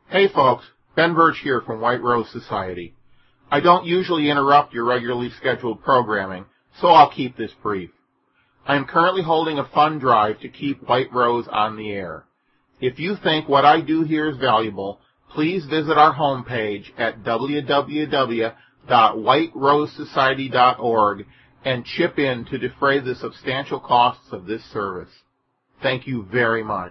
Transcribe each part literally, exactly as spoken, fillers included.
Hey folks, Ben Birch here from White Rose Society. I don't usually interrupt your regularly scheduled programming, so I'll keep this brief. I am currently holding a fund drive to keep White Rose on the air. If you think what I do here is valuable, please visit our homepage at w w w dot white rose society dot org and chip in to defray the substantial costs of this service. Thank you very much.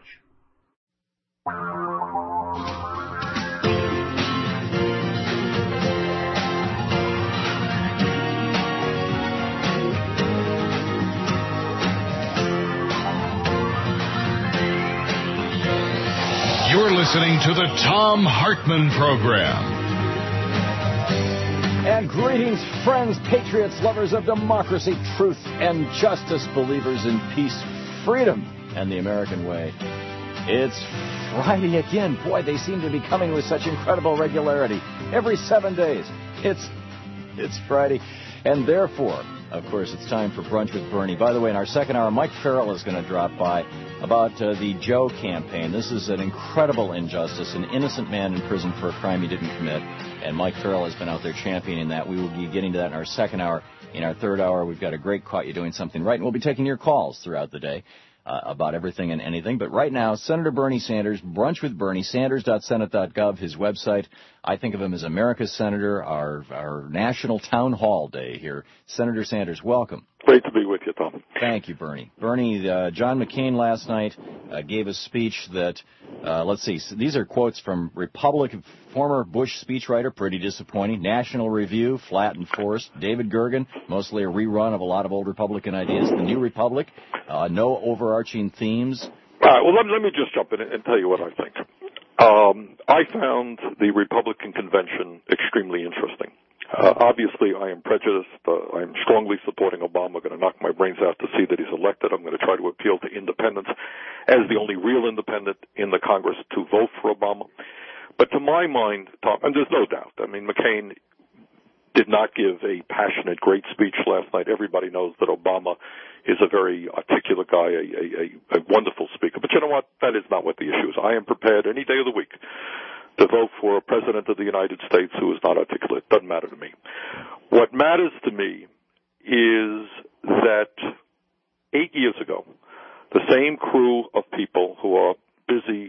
You're listening to the Thom Hartmann Program. And greetings, friends, patriots, lovers of democracy, truth, and justice, believers in peace, freedom, and the American way. It's Friday again. Boy, they seem to be coming with such incredible regularity. Every seven days, it's it's Friday. And therefore, of course, it's time for Brunch with Bernie. By the way, in our second hour, Mike Farrell is going to drop by about uh, the Joe campaign. This is an incredible injustice, an innocent man in prison for a crime he didn't commit. And Mike Farrell has been out there championing that. We will be getting to that in our second hour. In our third hour, we've got a great Caught You Doing Something Right, and we'll be taking your calls throughout the day uh, about everything and anything. But right now, Senator Bernie Sanders, Brunch with Bernie, sanders dot senate dot gov, his website. I think of him as America's Senator, our, our National Town Hall Day here. Senator Sanders, welcome. Great to be with you, Tom. Thank you, Bernie. Bernie, uh, John McCain last night uh, gave a speech that, uh, let's see, these are quotes from Republican, former Bush speechwriter, pretty disappointing. National Review, flat and forced. David Gergen, mostly a rerun of a lot of old Republican ideas. The New Republic, uh, no overarching themes. All right, well, let, let me just jump in and tell you what I think. Um, I found the Republican convention extremely interesting. Uh, obviously, I am prejudiced. Uh, I am strongly supporting Obama. I'm going to knock my brains out to see that he's elected. I'm going to try to appeal to independents as the only real independent in the Congress to vote for Obama. But to my mind, Tom, and there's no doubt, I mean, McCain did not give a passionate, great speech last night. Everybody knows that Obama is a very articulate guy, a, a, a wonderful speaker. But you know what? That is not what the issue is. I am prepared any day of the week to vote for a president of the United States who is not articulate. Doesn't matter to me. What matters to me is that eight years ago, the same crew of people who are busy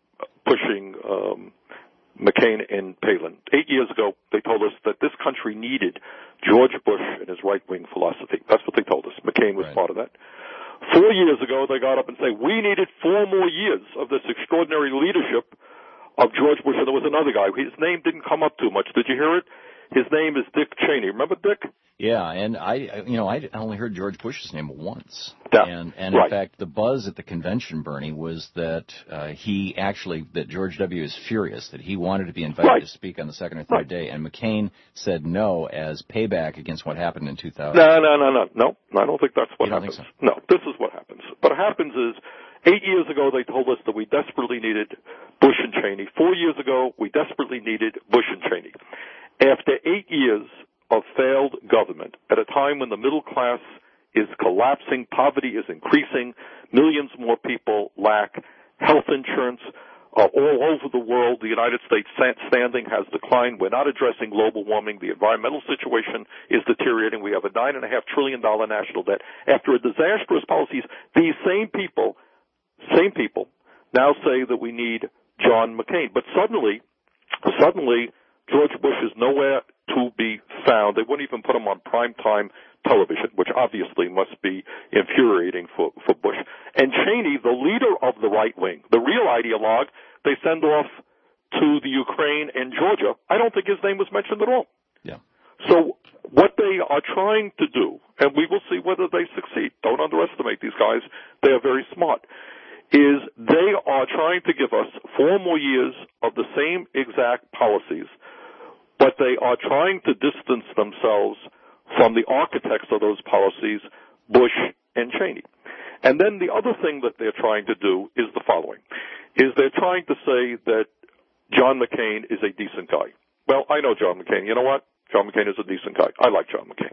pushing um, McCain and Palin, eight years ago, they told us that this country needed George Bush and his right-wing philosophy. That's what they told us. McCain was right. Part of that. Four years ago, they got up and said, we needed four more years of this extraordinary leadership of George Bush, and there was another guy. His name didn't come up too much. Did you hear it? His name is Dick Cheney. Remember Dick? Yeah, and I, you know, I only heard George Bush's name once. Yeah, and and right. in fact, the buzz at the convention, Bernie, was that uh, he actually, that George W. is furious, that he wanted to be invited right. to speak on the second or third right. day, and McCain said no as payback against what happened in two thousand. No, no, no, no, no. I don't think that's what you don't happens. Think so? No, this is what happens. What happens is, eight years ago they told us that we desperately needed Bush and Cheney. Four years ago we desperately needed Bush and Cheney. After eight years of failed government, at a time when the middle class is collapsing, poverty is increasing, millions more people lack health insurance, uh, all over the world, the United States standing has declined. We're not addressing global warming. The environmental situation is deteriorating. We have a nine and a half trillion dollar national debt. After a disastrous policies, these same people, same people, now say that we need John McCain. But suddenly, suddenly, George Bush is nowhere to be found. They wouldn't even put him on primetime television, which obviously must be infuriating for, for Bush. And Cheney, the leader of the right wing, the real ideologue, they send off to the Ukraine and Georgia. I don't think his name was mentioned at all. Yeah. So what they are trying to do, and we will see whether they succeed, don't underestimate these guys, they are very smart, is they are trying to give us four more years of the same exact policies, but they are trying to distance themselves from the architects of those policies, Bush and Cheney. And then the other thing that they're trying to do is the following, is they're trying to say that John McCain is a decent guy. Well, I know John McCain. You know what? John McCain is a decent guy. I like John McCain.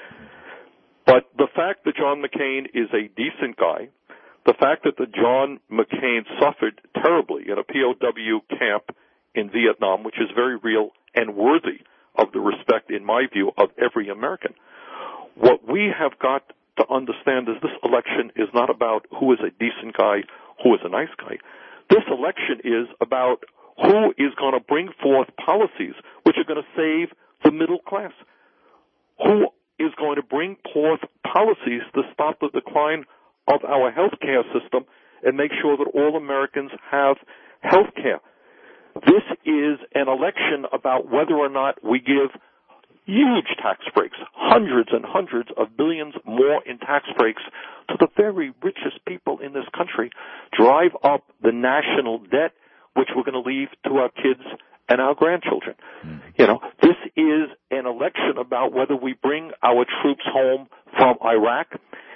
But the fact that John McCain is a decent guy, the fact that the John McCain suffered terribly in a P O W camp in Vietnam, which is very real and worthy of the respect, in my view, of every American. What we have got to understand is this election is not about who is a decent guy, who is a nice guy. This election is about who is going to bring forth policies which are going to save the middle class. Who is going to bring forth policies to stop the decline of our health care system and make sure that all Americans have health care. This is an election about whether or not we give huge tax breaks, hundreds and hundreds of billions more in tax breaks to the very richest people in this country, drive up the national debt, which we're going to leave to our kids and our grandchildren. Mm. You know, this is an election about whether we bring our troops home from Iraq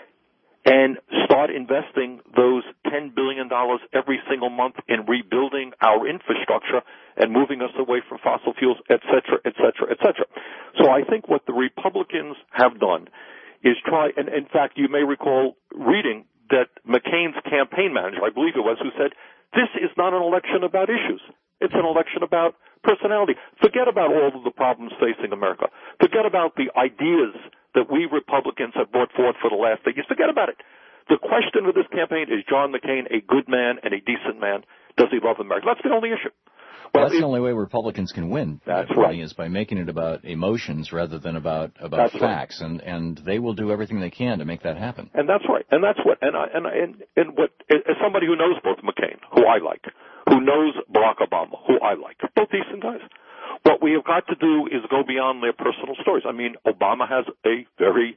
and start investing those ten billion dollars every single month in rebuilding our infrastructure and moving us away from fossil fuels, et cetera, et cetera, et cetera. So I think what the Republicans have done is try, and in fact, you may recall reading that McCain's campaign manager, I believe it was, who said, this is not an election about issues. It's an election about personality. Forget about all of the problems facing America. Forget about the ideas that we Republicans have brought forth for the last eight years. Forget about it. The question with this campaign is John McCain a good man and a decent man? Does he love America? That's the only issue. Well, that's it, the only way Republicans can win. That's right. Is by making it about emotions rather than about about that's facts, right. and and they will do everything they can to make that happen. And that's right. And that's what. And I, and and and what as somebody who knows both McCain, who I like, who knows Barack Obama, who I like, both decent guys. What we have got to do is go beyond their personal stories. I mean, Obama has a very,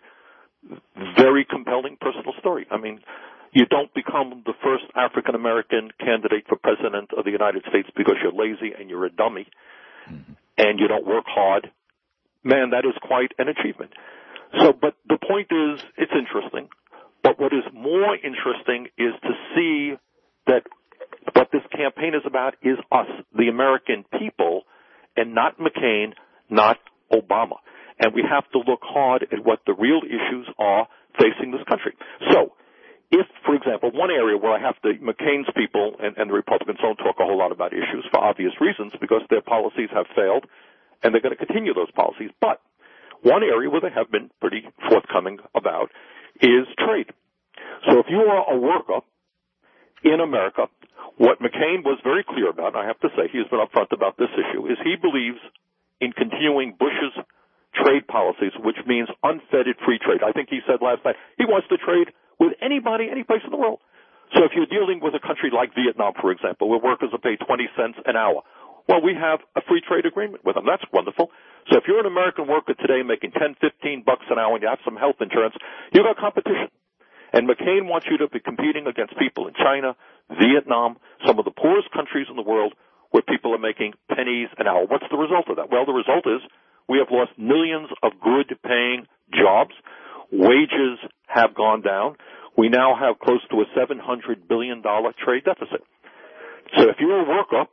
very compelling personal story. I mean, you don't become the first African-American candidate for president of the United States because you're lazy and you're a dummy mm-hmm. and you don't work hard. Man, that is quite an achievement. So, but the point is, it's interesting. But what is more interesting is to see that what this campaign is about is us, the American people, and not McCain, not Obama. And we have to look hard at what the real issues are facing this country. So, if, for example, one area where I have to, McCain's people and, and the Republicans don't talk a whole lot about issues for obvious reasons because their policies have failed and they're going to continue those policies. But one area where they have been pretty forthcoming about is trade. So if you are a worker in America, what McCain was very clear about, and I have to say he's been upfront about this issue, is he believes in continuing Bush's trade policies, which means unfettered free trade. I think he said last night he wants to trade with anybody, any place in the world. So if you're dealing with a country like Vietnam, for example, where workers are paid twenty cents an hour, well, we have a free trade agreement with them. That's wonderful. So if you're an American worker today making ten, fifteen bucks an hour and you have some health insurance, you've got competition. And McCain wants you to be competing against people in China, Vietnam, some of the poorest countries in the world where people are making pennies an hour. What's the result of that? Well, the result is we have lost millions of good-paying jobs. Wages have gone down. We now have close to a seven hundred billion dollars trade deficit. So if you're a worker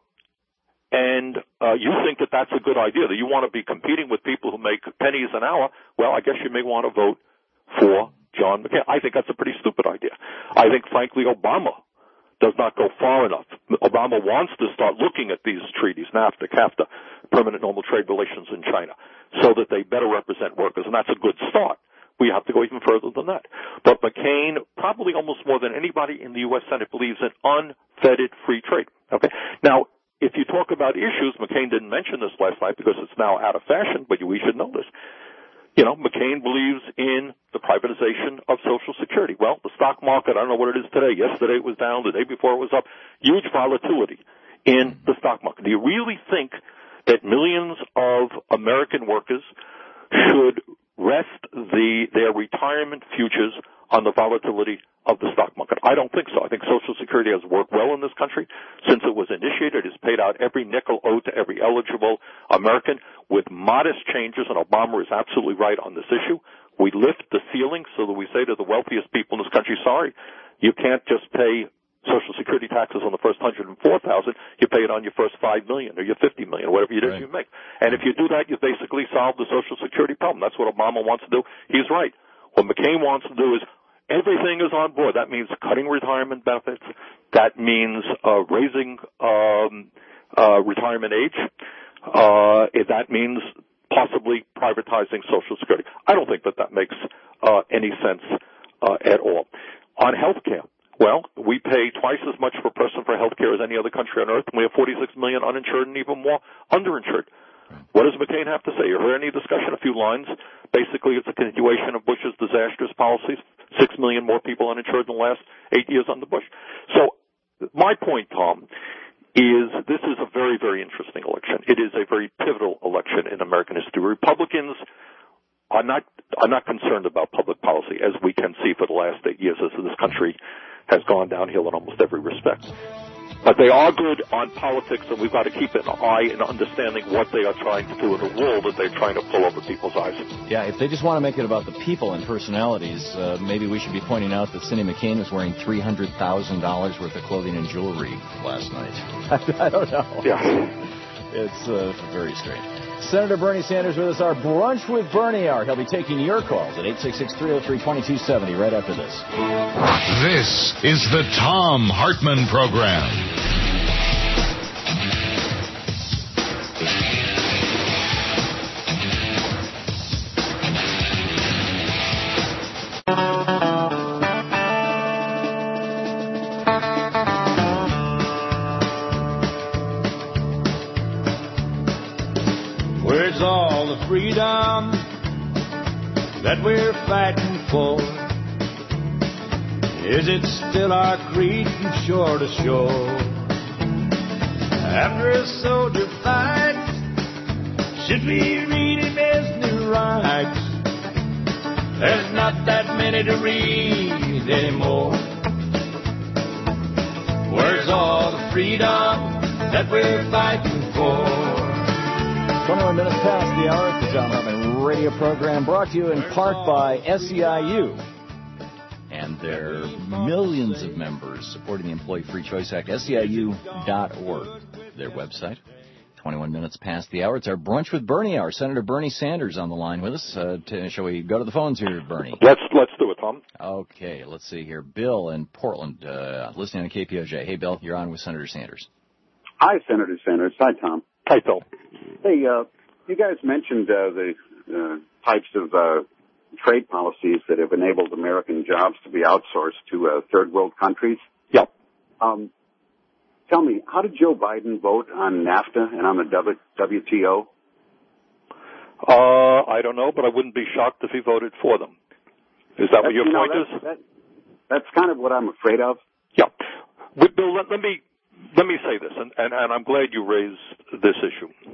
and uh, you think that that's a good idea, that you want to be competing with people who make pennies an hour, well, I guess you may want to vote for John McCain. I think that's a pretty stupid idea. I think, frankly, Obama does not go far enough. Obama wants to start looking at these treaties, NAFTA, CAFTA, permanent normal trade relations in China, so that they better represent workers, and that's a good start. We have to go even further than that. But McCain, probably almost more than anybody in the U S Senate, believes in unfettered free trade. Okay? Now, if you talk about issues, McCain didn't mention this last night because it's now out of fashion, but we should know this. You know, McCain believes in the privatization of Social Security. Well, the stock market, I don't know what it is today. Yesterday it was down. The day before it was up. Huge volatility in the stock market. Do you really think that millions of American workers should rest the, their retirement futures on the volatility of the stock market? I don't think so. I think Social Security has worked well in this country since it was initiated. It's paid out every nickel owed to every eligible American with modest changes, and Obama is absolutely right on this issue. We lift the ceiling so that we say to the wealthiest people in this country, sorry, you can't just pay Social Security taxes on the first one hundred four thousand dollars. You pay it on your first five million dollars or your fifty million dollars, whatever it is right. you make. And if you do that, you basically solve the Social Security problem. That's what Obama wants to do. He's right. What McCain wants to do is everything is on board. That means cutting retirement benefits. That means uh, raising um, uh, retirement age. Uh, if that means possibly privatizing Social Security. I don't think that that makes uh, any sense uh, at all. On health care, well, we pay twice as much per person for health care as any other country on earth, and we have forty-six million uninsured and even more underinsured. What does McCain have to say? You heard any discussion? A few lines. Basically, it's a continuation of Bush's disastrous policies. Six million more people uninsured in the last eight years under Bush. So my point, Tom, is this is a very, very interesting election. It is a very pivotal election in American history. Republicans are not are not concerned about public policy, as we can see for the last eight years as this country has gone downhill in almost every respect. But they are good on politics, and we've got to keep an eye in understanding what they are trying to do in the world that they're trying to pull over people's eyes. Yeah, if they just want to make it about the people and personalities, uh, maybe we should be pointing out that Cindy McCain was wearing three hundred thousand dollars worth of clothing and jewelry last night. I don't know. Yeah. It's uh, very strange. Senator Bernie Sanders with us, our Brunch with Bernie hour. He'll be taking your calls at eight six six, three oh three, two two seven oh right after this. This is the Thom Hartmann Program. Where's all the freedom that we're fighting for? Is it still our creed from shore to shore? After a soldier fights, should we read him his new rights? There's not that many to read anymore. Where's all the freedom that we're fighting for? twenty-one minutes past the hour at the Thom Hartmann radio program, brought to you in part by S E I U and their millions of members supporting the Employee Free Choice Act, S E I U dot org, their website. twenty-one minutes past the hour. It's our Brunch with Bernie hour. Senator Bernie Sanders on the line with us. Uh, to, shall we go to the phones here, Bernie? Let's let's do it, Tom. Okay, let's see here. Bill in Portland, uh, listening on K P O J. Hey, Bill, you're on with Senator Sanders. Hi, Senator Sanders. Hi, Tom. Hi, Phil. Hey, uh, you guys mentioned uh, the uh, types of uh, trade policies that have enabled American jobs to be outsourced to uh, third world countries. Yeah. Um, tell me, how did Joe Biden vote on NAFTA and on the W T O? Uh, I don't know, but I wouldn't be shocked if he voted for them. Is that That's, what your you know, point that's, is? That, that's kind of what I'm afraid of. Yeah. Bill, let, let me let me say this, and, and, and I'm glad you raised this issue.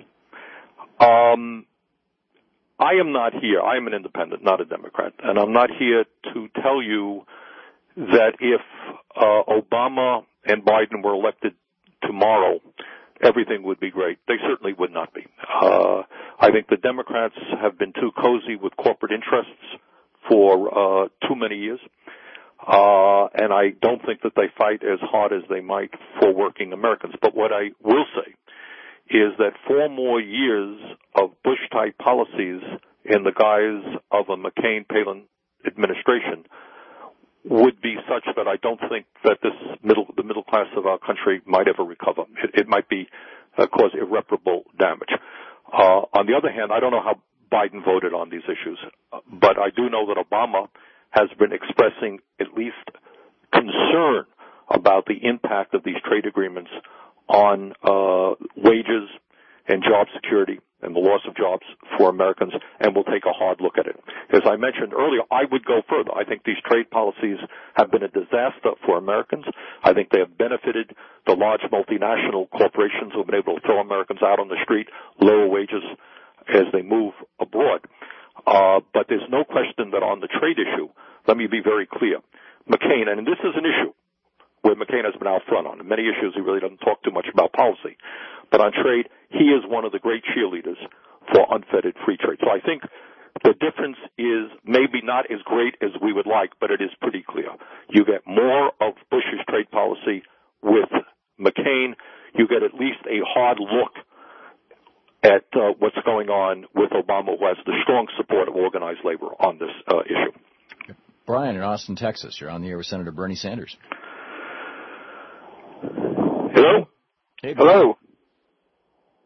Um, I am not here. I am an independent, not a Democrat, and I'm not here to tell you that if uh, Obama and Biden were elected tomorrow, everything would be great. They certainly would not be. Uh, I think the Democrats have been too cozy with corporate interests for uh, too many years, uh, and I don't think that they fight as hard as they might for working Americans. But what I will say is that four more years of Bush-type policies in the guise of a McCain-Palin administration would be such that I don't think that this middle, the middle class of our country might ever recover. It, it might be uh, cause irreparable damage. Uh, on the other hand, I don't know how Biden voted on these issues, but I do know that Obama has been expressing at least concern about the impact of these trade agreements on uh, wages and job security and the loss of jobs for Americans, and we'll take a hard look at it. As I mentioned earlier, I would go further. I think these trade policies have been a disaster for Americans. I think they have benefited the large multinational corporations who have been able to throw Americans out on the street, lower wages as they move abroad. Uh, but there's no question that on the trade issue, let me be very clear, McCain, and this is an issue where McCain has been out front on. In many issues, he really doesn't talk too much about policy. But on trade, he is one of the great cheerleaders for unfettered free trade. So I think the difference is maybe not as great as we would like, but it is pretty clear. You get more of Bush's trade policy with McCain. You get at least a hard look at uh, what's going on with Obama, who has the strong support of organized labor on this uh, issue. Brian in Austin, Texas. You're on the air with Senator Bernie Sanders. Hello? Hey, Hello?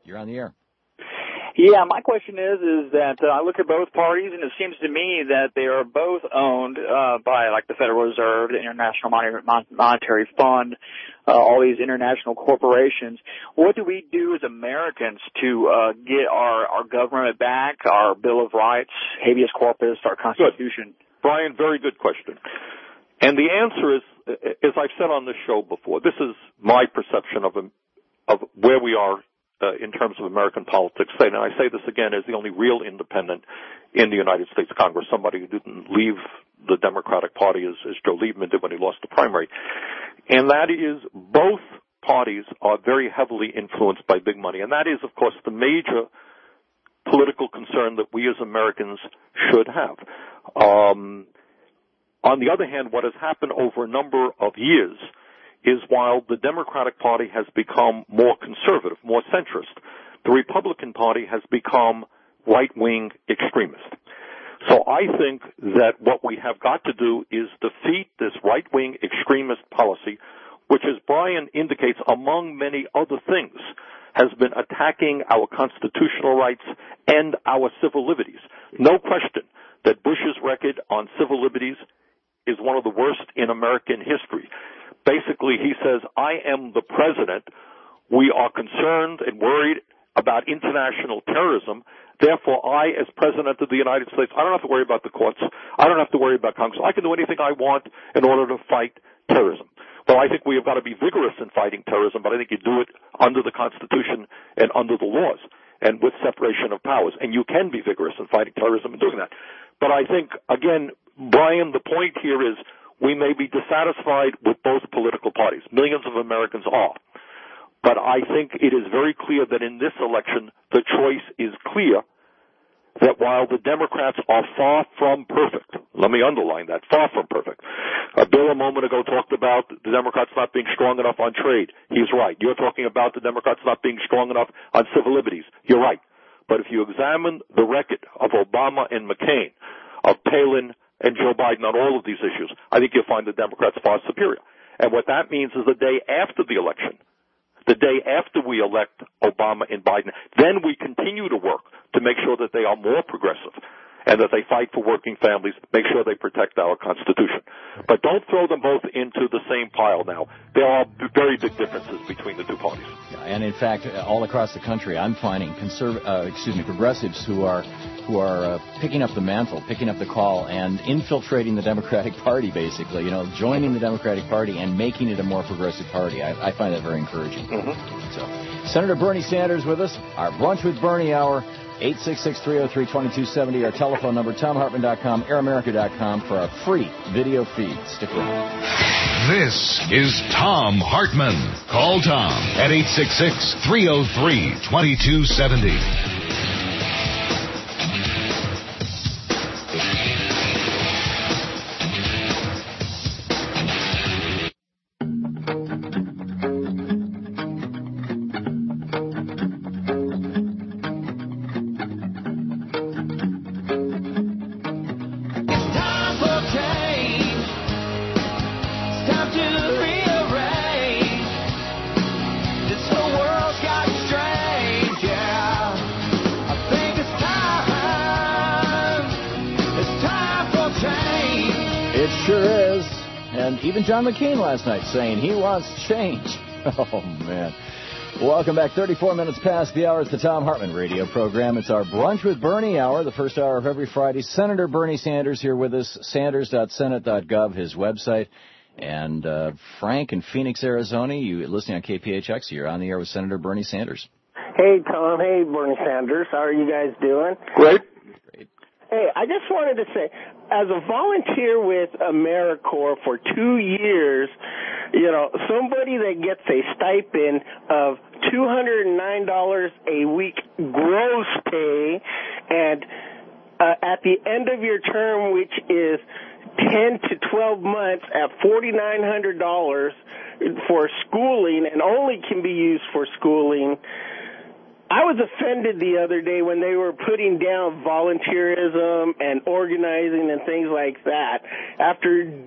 You're on the air. Yeah, my question is, is that uh, I look at both parties, and it seems to me that they are both owned uh, by, like, the Federal Reserve, the International Monetary Fund, uh, all these international corporations. What do we do as Americans to uh, get our, our government back, our Bill of Rights, habeas corpus, our Constitution? Good. Brian, very good question. And the answer is, as I've said on this show before, this is my perception of, of where we are Uh, in terms of American politics. And I say this again as the only real independent in the United States Congress, somebody who didn't leave the Democratic Party as, as Joe Lieberman did when he lost the primary. And that is both parties are very heavily influenced by big money. And that is, of course, the major political concern that we as Americans should have. Um, on the other hand, what has happened over a number of years is while the Democratic Party has become more conservative, more centrist, the Republican Party has become right-wing extremist. So I think that what we have got to do is defeat this right-wing extremist policy, which, as Brian indicates, among many other things, has been attacking our constitutional rights and our civil liberties. No question that Bush's record on civil liberties is one of the worst in American history. Basically, he says, I am the president. We are concerned and worried about international terrorism. Therefore, I, as president of the United States, I don't have to worry about the courts. I don't have to worry about Congress. I can do anything I want in order to fight terrorism. Well, I think we have got to be vigorous in fighting terrorism, but I think you do it under the Constitution and under the laws and with separation of powers. And you can be vigorous in fighting terrorism and doing that. But I think, again, Brian, the point here is we may be dissatisfied with both political parties. Millions of Americans are. But I think it is very clear that in this election, the choice is clear that while the Democrats are far from perfect, let me underline that, far from perfect. Uh, Bill a moment ago talked about the Democrats not being strong enough on trade. He's right. You're talking about the Democrats not being strong enough on civil liberties. You're right. But if you examine the record of Obama and McCain, of Palin and Joe Biden on all of these issues, I think you'll find the Democrats far superior. And what that means is the day after the election, the day after we elect Obama and Biden, then we continue to work to make sure that they are more progressive and that they fight for working families, make sure they protect our Constitution. But don't throw them both into the same pile now. There are very big differences between the two parties. And in fact, all across the country, I'm finding conserv- uh, excuse me, progressives who are who are uh, picking up the mantle, picking up the call, and infiltrating the Democratic Party, basically. You know, joining the Democratic Party and making it a more progressive party. I, I find that very encouraging. Mm-hmm. So, Senator Bernie Sanders with us. Our Brunch with Bernie hour. eight six six, three oh three, two two seven oh, our telephone number, tom hartman dot com, air america dot com for our free video feed. Stick around. This is Tom Hartman. Call Tom at eight six six, three oh three, two two seven oh. Even John McCain last night saying he wants change. Oh, man. Welcome back. thirty-four minutes past the hour. It's the Tom Hartman radio program. It's our Brunch with Bernie hour, the first hour of every Friday. Senator Bernie Sanders here with us, sanders dot senate dot gov, his website. And uh, Frank in Phoenix, Arizona, you listening on K P H X. You're on the air with Senator Bernie Sanders. Hey, Tom. Hey, Bernie Sanders. How are you guys doing? Great. Great. Hey, I just wanted to say, as a volunteer with AmeriCorps for two years, you know, somebody that gets a stipend of two hundred nine dollars a week gross pay, and uh, at the end of your term, which is ten to twelve months at four thousand nine hundred dollars for schooling and only can be used for schooling. I was offended the other day when they were putting down volunteerism and organizing and things like that. After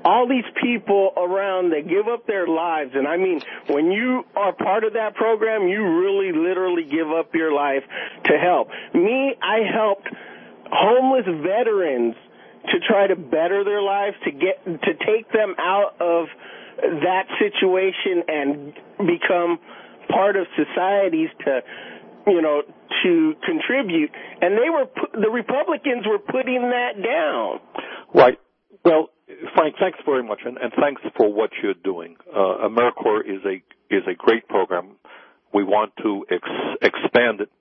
all these people around that give up their lives. And I mean, when you are part of that program, you really literally give up your life to help. Me, I helped homeless veterans to try to better their lives, to get to take them out of that situation and become part of societies to, you know, to contribute. And they were, the Republicans were putting that down. Right. Well, Frank, thanks very much, and, and thanks for what you're doing. Uh, AmeriCorps is a is a great program. We want to ex- expand it,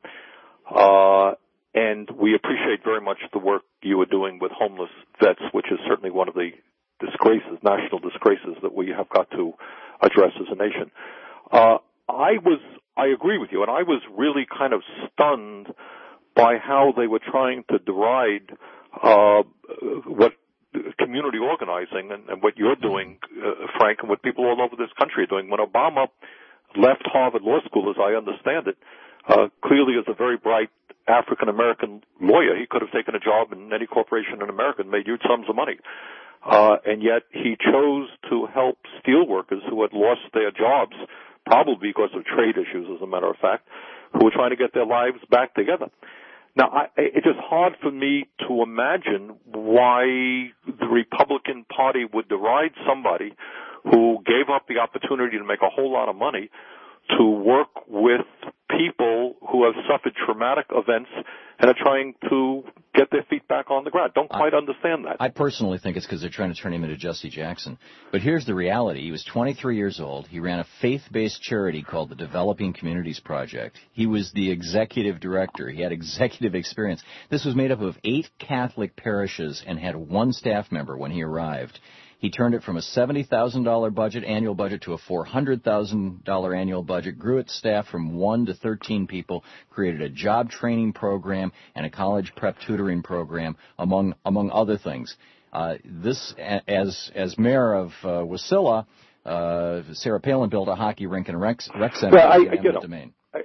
uh, and we appreciate very much the work you are doing with homeless vets, which is certainly one of the disgraces, national disgraces, that we have got to address as a nation. Uh, I was, I agree with you, and I was really kind of stunned by how they were trying to deride uh, what community organizing and, and what you're doing, uh, Frank, and what people all over this country are doing. When Obama left Harvard Law School, as I understand it, uh, clearly as a very bright African-American lawyer, he could have taken a job in any corporation in America and made huge sums of money. Uh, and yet he chose to help steel workers who had lost their jobs, probably because of trade issues, as a matter of fact, who were trying to get their lives back together. Now, I, it's just hard for me to imagine why the Republican Party would deride somebody who gave up the opportunity to make a whole lot of money to work with people who have suffered traumatic events and are trying to get their feet back on the ground. Don't quite I, understand that. I personally think it's because they're trying to turn him into Jesse Jackson. But here's the reality. He was twenty-three years old. He ran a faith-based charity called the Developing Communities Project. He was the executive director. He had executive experience. This was made up of eight Catholic parishes and had one staff member when he arrived. He turned it from a seventy thousand dollars budget, annual budget, to a four hundred thousand dollars annual budget, grew its staff from one to thirteen people, created a job training program and a college prep tutoring program, among among other things. Uh, this, as as mayor of uh, Wasilla, uh, Sarah Palin built a hockey rink and rec, rec center well, I, in you eminent know, domain. I,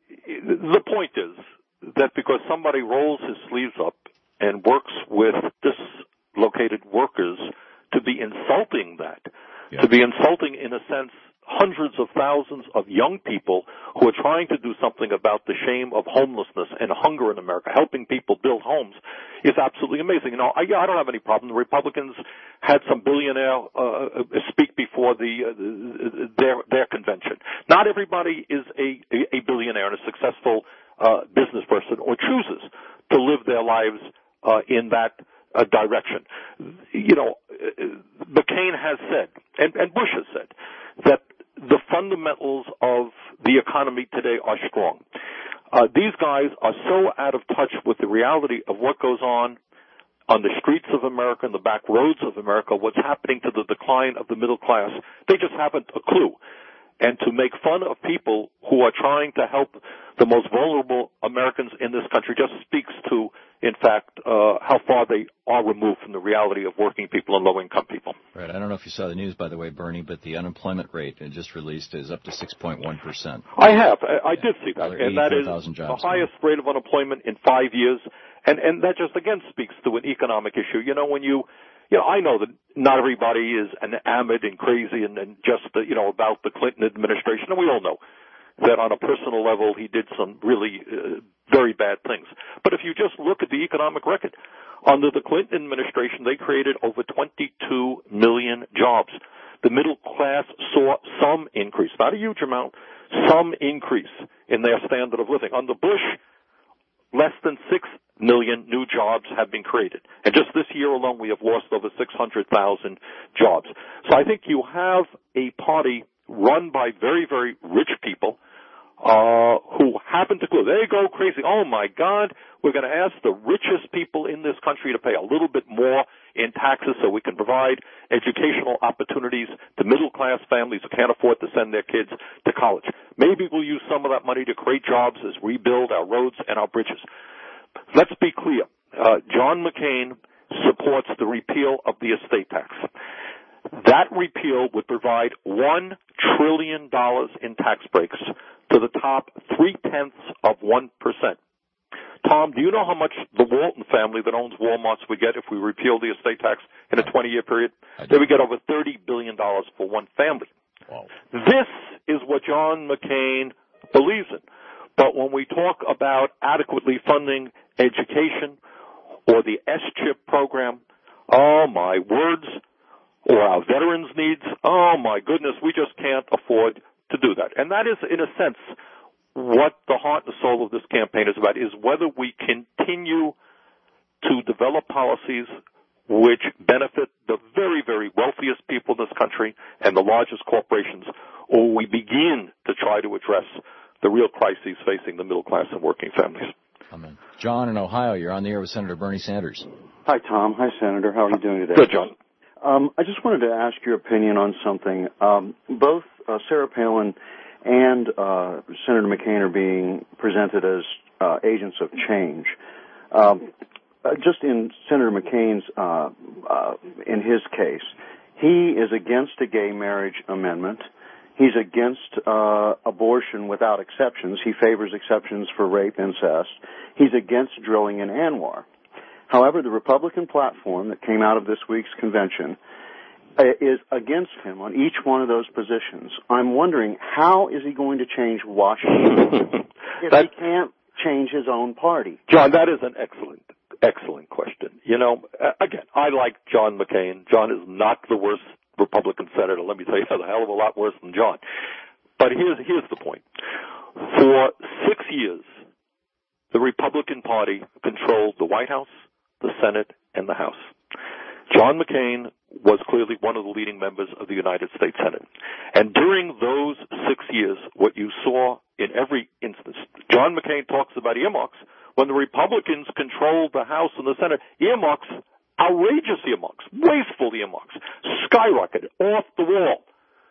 the point is that because somebody rolls his sleeves up and works with dislocated workers, to be insulting that, yeah. to be insulting, in a sense, hundreds of thousands of young people who are trying to do something about the shame of homelessness and hunger in America, helping people build homes, is absolutely amazing. You know, I, I don't have any problem. The Republicans had some billionaire uh, speak before the uh, their their convention. Not everybody is a, a billionaire and a successful uh, business person or chooses to live their lives uh, in that Uh, direction. You know, McCain has said, and, and Bush has said, that the fundamentals of the economy today are strong. Uh, these guys are so out of touch with the reality of what goes on on the streets of America and the back roads of America, what's happening to the decline of the middle class. They just haven't a clue. And to make fun of people who are trying to help the most vulnerable Americans in this country just speaks to, in fact, uh, how far they are removed from the reality of working people and low-income people. Right. I don't know if you saw the news, by the way, Bernie, but the unemployment rate it just released is up to six point one percent. I have. I, I did see that. And that is the highest rate of unemployment in five years. And, and that just, again, speaks to an economic issue. You know, when you... You know, I know that not everybody is enamored and crazy and, and just, uh, you know, about the Clinton administration, and we all know that on a personal level he did some really uh, very bad things. But if you just look at the economic record, under the Clinton administration they created over twenty-two million jobs. The middle class saw some increase, not a huge amount, some increase in their standard of living. Under Bush, less than six million new jobs have been created. And just this year alone, we have lost over six hundred thousand jobs. So I think you have a party run by very, very rich people uh who happen to go, they go crazy. Oh, my God, we're going to ask the richest people in this country to pay a little bit more in taxes so we can provide educational opportunities to middle-class families who can't afford to send their kids to college. Maybe we'll use some of that money to create jobs as we build our roads and our bridges. Let's be clear. Uh, John McCain supports the repeal of the estate tax. That repeal would provide one trillion dollars in tax breaks to the top three-tenths of one percent. Tom, do you know how much the Walton family that owns Walmarts would get if we repeal the estate tax in a twenty-year period? They would get over thirty billion dollars for one family. Wow. This is what John McCain believes in. But when we talk about adequately funding education or the S chip program, oh, my words, or our veterans' needs, oh, my goodness, we just can't afford to do that. And that is, in a sense, what the heart and soul of this campaign is about, is whether we continue to develop policies which benefit the very, very wealthiest people in this country and the largest corporations, or we begin to try to address the real crises facing the middle class and working families. Amen. John in Ohio, you're on the air with Senator Bernie Sanders. Hi, Tom. Hi, Senator. How are you doing today? Good, John. Um, I just wanted to ask your opinion on something. Um, both uh, Sarah Palin and uh, Senator McCain are being presented as uh, agents of change. Um, uh, just in Senator McCain's, uh, uh, in his case, he is against a gay marriage amendment. He's against uh, abortion without exceptions. He favors exceptions for rape, incest. He's against drilling in ANWR. However, the Republican platform that came out of this week's convention is against him on each one of those positions. I'm wondering, how is he going to change Washington if that, he can't change his own party? John, that is an excellent, excellent question. You know, again, I like John McCain. John is not the worst Republican senator. Let me tell you, a hell of a lot worse than John. But here's, here's the point. For six years, the Republican Party controlled the White House, the Senate, and the House. John McCain was clearly one of the leading members of the United States Senate. And during those six years, what you saw in every instance, John McCain talks about earmarks. When the Republicans controlled the House and the Senate, earmarks, outrageous earmarks, wasteful earmarks, skyrocketed off the wall.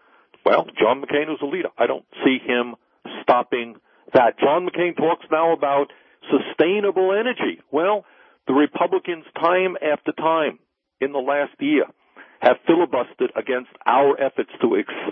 Well, John McCain was a leader. I don't see him stopping that. John McCain talks now about sustainable energy. Well, the Republicans, time after time in the last year, have filibustered against our efforts to ex-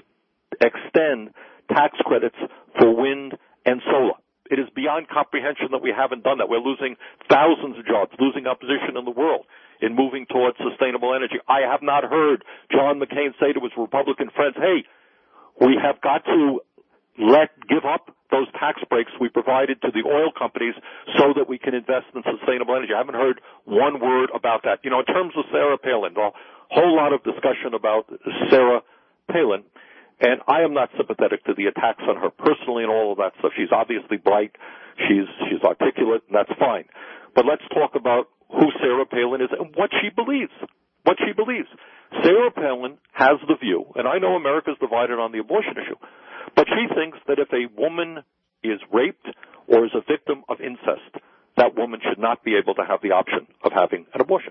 extend tax credits for wind and solar. It is beyond comprehension that we haven't done that. We're losing thousands of jobs, losing our position in the world in moving towards sustainable energy. I have not heard John McCain say to his Republican friends, hey, we have got to let give up those tax breaks we provided to the oil companies so that we can invest in sustainable energy. I haven't heard one word about that. You know, in terms of Sarah Palin, a whole lot of discussion about Sarah Palin, and I am not sympathetic to the attacks on her personally and all of that stuff. She's obviously bright. She's, she's articulate, and that's fine. But let's talk about who Sarah Palin is and what she believes. What she believes. Sarah Palin has the view, and I know America's divided on the abortion issue, but she thinks that if a woman is raped or is a victim of incest, that woman should not be able to have the option of having an abortion.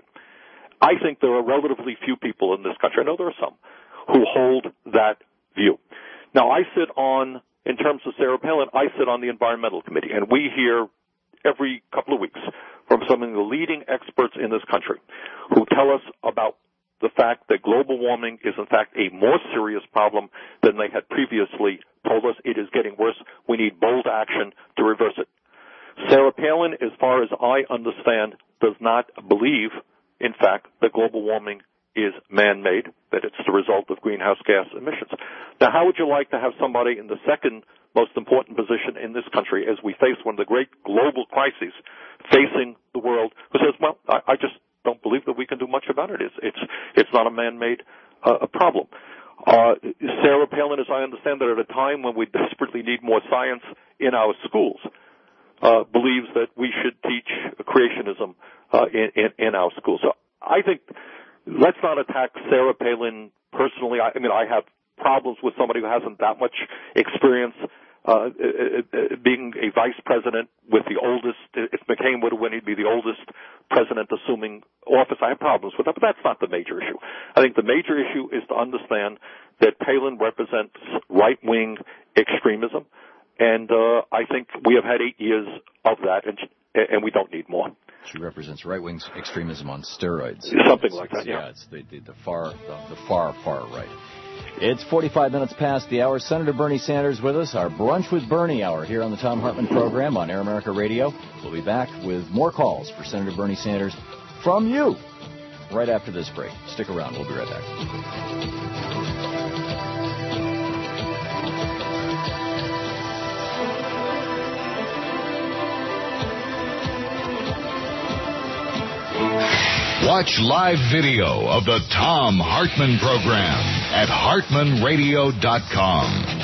I think there are relatively few people in this country, I know there are some, who hold that view. Now, I sit on, in terms of Sarah Palin, I sit on the Environmental Committee, and we hear every couple of weeks from some of the leading experts in this country who tell us about the fact that global warming is, in fact, a more serious problem than they had previously told us. It is getting worse. We need bold action to reverse it. Sarah Palin, as far as I understand, does not believe, in fact, that global warming is man-made, that it's the result of greenhouse gas emissions. Now, how would you like to have somebody in the second most important position in this country as we face one of the great global crises facing the world who says, well, I, I just don't believe that we can do much about it. It's, it's, it's not a man-made uh, problem. Uh, Sarah Palin, as I understand it, at a time when we desperately need more science in our schools, uh, believes that we should teach creationism uh, in, in, in our schools. So I think let's not attack Sarah Palin personally. I, I mean, I have problems with somebody who hasn't that much experience uh, being a vice president with the oldest. If McCain would have won, he'd be the oldest president assuming office. I have problems with that, but that's not the major issue. I think the major issue is to understand that Palin represents right-wing extremism, and uh, I think we have had eight years of that, and, and we don't need more. She represents right-wing extremism on steroids. Something like that, yeah. Yeah, it's the, the, the far, the, the far, far right. It's forty-five minutes past the hour. Senator Bernie Sanders with us, our Brunch with Bernie hour here on the Thom Hartmann program on Air America Radio. We'll be back with more calls for Senator Bernie Sanders from you right after this break. Stick around. We'll be right back. Watch live video of the Thom Hartmann program at hartmann radio dot com.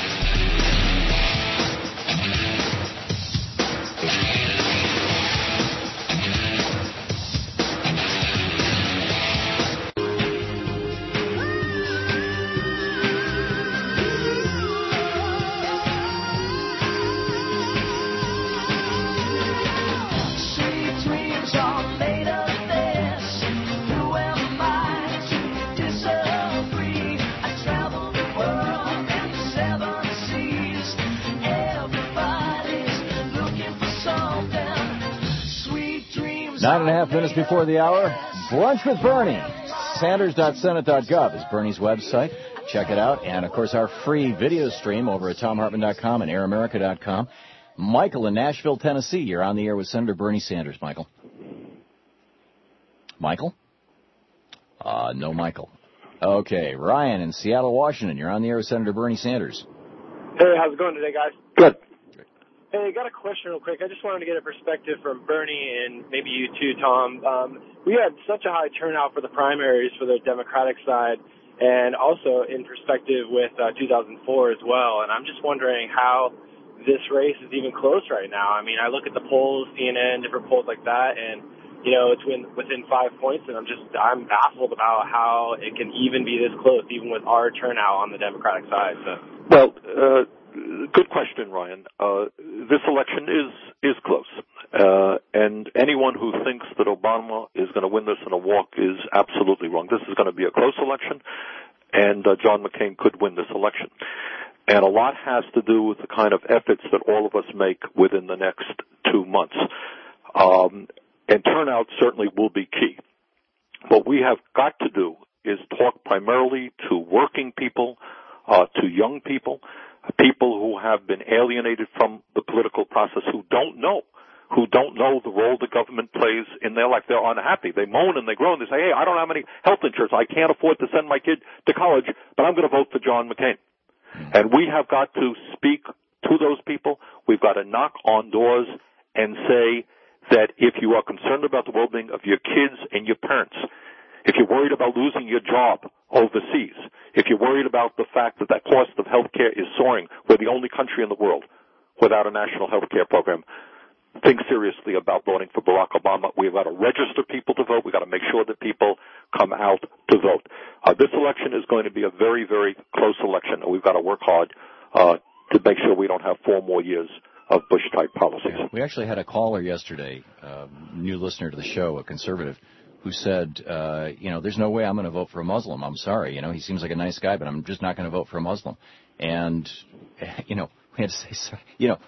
Nine and a half minutes before the hour, Brunch with Bernie. Sanders dot senate dot gov is Bernie's website. Check it out. And, of course, our free video stream over at thom hartmann dot com and air america dot com. Michael in Nashville, Tennessee. You're on the air with Senator Bernie Sanders, Michael. Michael? Uh, no Michael. Okay, Ryan in Seattle, Washington. You're on the air with Senator Bernie Sanders. Hey, how's it going today, guys? Good. Hey, got a question real quick. I just wanted to get a perspective from Bernie and maybe you too, Tom. Um, we had such a high turnout for the primaries for the Democratic side and also in perspective with uh, two thousand four as well. And I'm just wondering how this race is even close right now. I mean, I look at the polls, C N N, different polls like that, and, you know, it's within, within five points, and I'm just, I'm baffled about how it can even be this close, even with our turnout on the Democratic side. So. Well, uh, good question, Ryan. Uh, this election is is close, uh, and anyone who thinks that Obama is going to win this in a walk is absolutely wrong. This is going to be a close election, and uh, John McCain could win this election. And a lot has to do with the kind of efforts that all of us make within the next two months. Um, and turnout certainly will be key. What we have got to do is talk primarily to working people, uh, to young people, people who have been alienated from the political process, who don't know, who don't know the role the government plays in their life. They're unhappy. They moan and they groan. They say, hey, I don't have any health insurance. I can't afford to send my kid to college, but I'm going to vote for John McCain. And we have got to speak to those people. We've got to knock on doors and say that if you are concerned about the well-being of your kids and your parents, if you're worried about losing your job overseas, if you're worried about the fact that the cost of health care is soaring, we're the only country in the world without a national health care program, think seriously about voting for Barack Obama. We've got to register people to vote. We've got to make sure that people come out to vote. Uh, this election is going to be a very, very close election, and we've got to work hard uh, to make sure we don't have four more years of Bush-type policies. Yeah. We actually had a caller yesterday, a new listener to the show, a conservative, who said, uh, you know, there's no way I'm going to vote for a Muslim. I'm sorry. You know, he seems like a nice guy, but I'm just not going to vote for a Muslim. And, you know, we had to say, sorry, you know,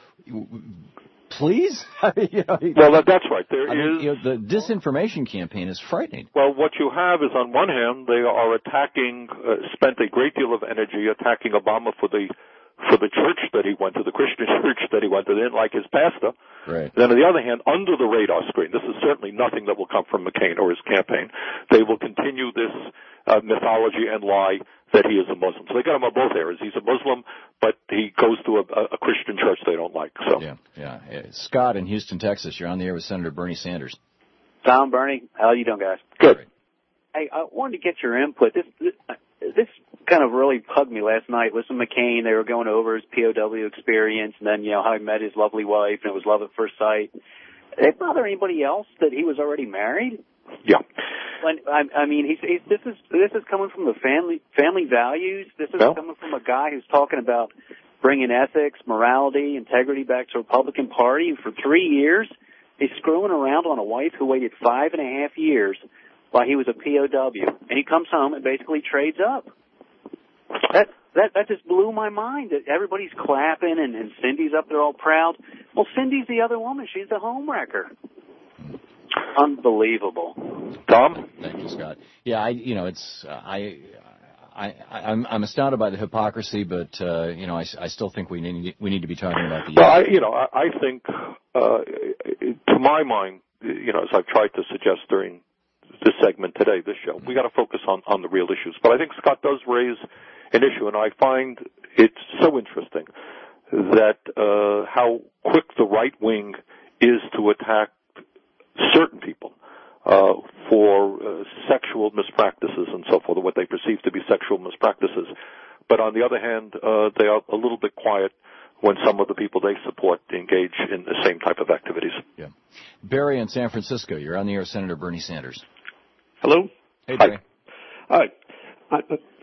please? you know, well, that, that's right. There I is. Mean, you know, the disinformation campaign is frightening. Well, what you have is, on one hand, they are attacking, uh, spent a great deal of energy attacking Obama for the for the church that he went to, the Christian church that he went to. They didn't like his pastor. Right. Then, on the other hand, under the radar screen, this is certainly nothing that will come from McCain or his campaign. They will continue this uh, mythology and lie that he is a Muslim. So they got him on both areas. He's a Muslim, but he goes to a, a Christian church they don't like. So yeah, yeah. Uh, Scott in Houston, Texas, you're on the air with Senator Bernie Sanders. Tom, Bernie, how you doing, guys? Good. Hey, I wanted to get your input. This, this this kind of really bugged me last night. Listen, McCain, they were going over his P O W experience, and then, you know, how he met his lovely wife, and it was love at first sight. Did it bother anybody else that he was already married? Yeah. When, I, I mean, he's, he's, this is this is coming from the family family values. This is well, coming from a guy who's talking about bringing ethics, morality, integrity back to the Republican Party. For three years, he's screwing around on a wife who waited five and a half years while he was a P O W, and he comes home and basically trades up. That that that just blew my mind. That everybody's clapping and, and Cindy's up there all proud. Well, Cindy's the other woman. She's the homewrecker. Unbelievable. Tom? Thank you, Scott. Yeah, I, you know, it's, uh, I, I, I'm, I'm astounded by the hypocrisy, but uh, you know, I, I still think we need we need to be talking about the. Well, I, you know, I, I think, uh, to my mind, you know, as I've tried to suggest during this segment today, this show, we got to focus on on the real issues. But I think Scott does raise an issue, and I find it so interesting that uh, how quick the right wing is to attack certain people uh, for uh, sexual mispractices and so forth, or what they perceive to be sexual mispractices. But on the other hand, uh, they are a little bit quiet when some of the people they support engage in the same type of activities. Yeah. Barry in San Francisco, you're on the air with Senator Bernie Sanders. Hello? Hey, Barry. Hi. I,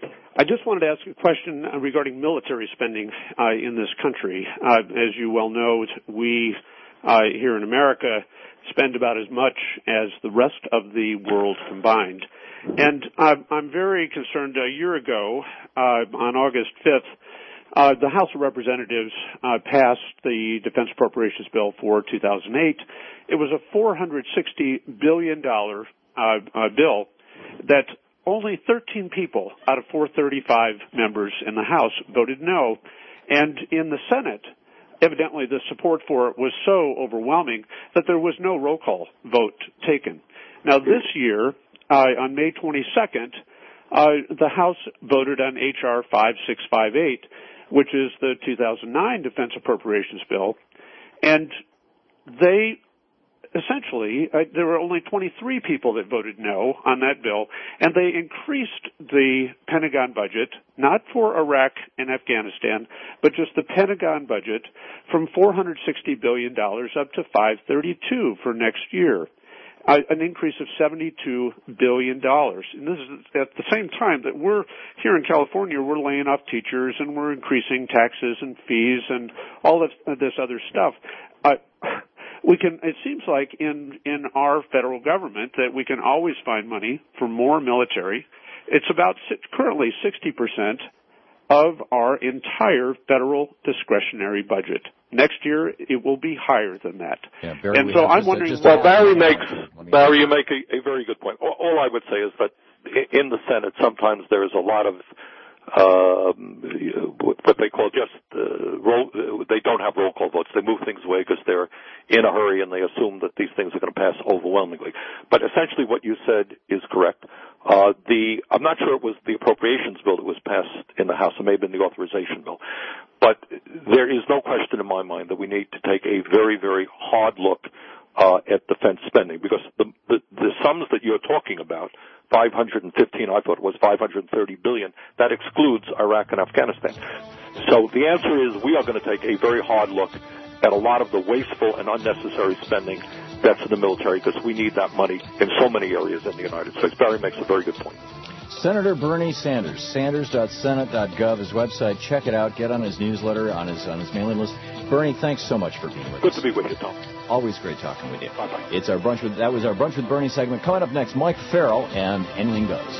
I just wanted to ask a question regarding military spending uh, in this country. Uh, as you well know, we uh, here in America spend about as much as the rest of the world combined. And uh, I'm very concerned. A year ago, uh, on August fifth, uh, the House of Representatives uh, passed the Defense Appropriations Bill for two thousand eight. It was a four hundred sixty billion dollars uh, uh, bill that only thirteen people out of four hundred thirty-five members in the House voted no. And in the Senate, evidently the support for it was so overwhelming that there was no roll call vote taken. Now this year, uh, on May twenty-second, uh, the House voted on H R five six five eight, which is the two thousand nine Defense Appropriations Bill, and they essentially, uh, there were only twenty-three people that voted no on that bill, and they increased the Pentagon budget, not for Iraq and Afghanistan, but just the Pentagon budget from four hundred sixty billion dollars up to five hundred thirty-two for next year, uh, an increase of seventy-two billion dollars. And this is at the same time that we're, here in California, we're laying off teachers and we're increasing taxes and fees and all of this other stuff. Uh, We can, it seems like in, in our federal government that we can always find money for more military. It's about currently sixty percent of our entire federal discretionary budget. Next year, it will be higher than that. Yeah, Barry, and so I'm just, wondering. Just well, Barry makes, Barry, you make a, a very good point. All, all I would say is that in the Senate, sometimes there is a lot of Um, what they call just uh, roll, they don't have roll call votes. They move things away because they're in a hurry and they assume that these things are going to pass overwhelmingly. But essentially, what you said is correct. Uh, the I'm not sure it was the appropriations bill that was passed in the House. It may have been the authorization bill. But there is no question in my mind that we need to take a very, very hard look uh, at defense spending, because the, the the sums that you're talking about, five hundred fifteen, I thought it was five hundred thirty billion, that excludes Iraq and Afghanistan. So the answer is we are going to take a very hard look at a lot of the wasteful and unnecessary spending that's in the military, because we need that money in so many areas in the United States. Barry makes a very good point. Senator Bernie Sanders, sanders dot senate dot gov, his website. Check it out. Get on his newsletter, on his on his mailing list. Bernie, thanks so much for being with Good us. Good to be with you, Tom. Always great talking with you. Bye-bye. It's our brunch with, that was our Brunch with Bernie segment. Coming up next, Mike Farrell and Anything Goes.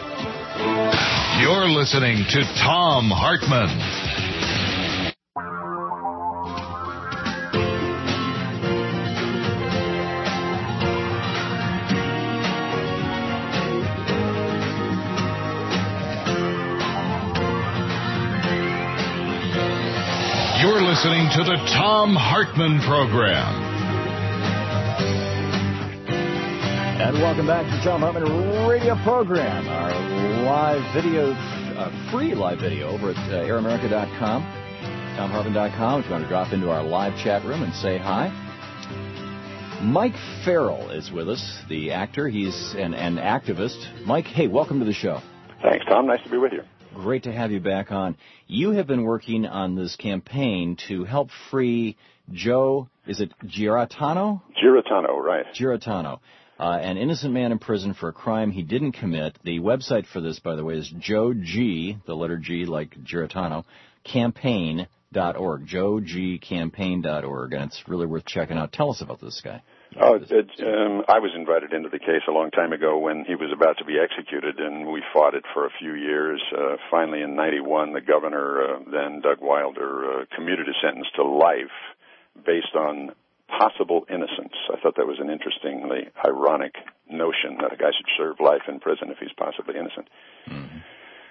You're listening to Tom Hartman. You're listening to the Tom Hartman Program. And welcome back to the Tom Hartman Radio Program, our live video, uh, free live video over at uh, air america dot com, tom hartman dot com, if you want to drop into our live chat room and say hi. Mike Farrell is with us, the actor. He's an, an activist. Mike, hey, welcome to the show. Thanks, Tom. Nice to be with you. Great to have you back on. You have been working on this campaign to help free Joe, is it Giarratano? Giarratano, right. Giarratano, uh, an innocent man in prison for a crime he didn't commit. The website for this, by the way, is Joe G, the letter G like Giarratano, campaign dot org, joe g campaign dot org, and it's really worth checking out. Tell us about this guy. Oh, it, um, I was invited into the case a long time ago when he was about to be executed, and we fought it for a few years. Uh, finally, in ninety-one, the governor, uh, then Doug Wilder, uh, commuted his sentence to life based on possible innocence. I thought that was an interestingly ironic notion that a guy should serve life in prison if he's possibly innocent. Mm-hmm.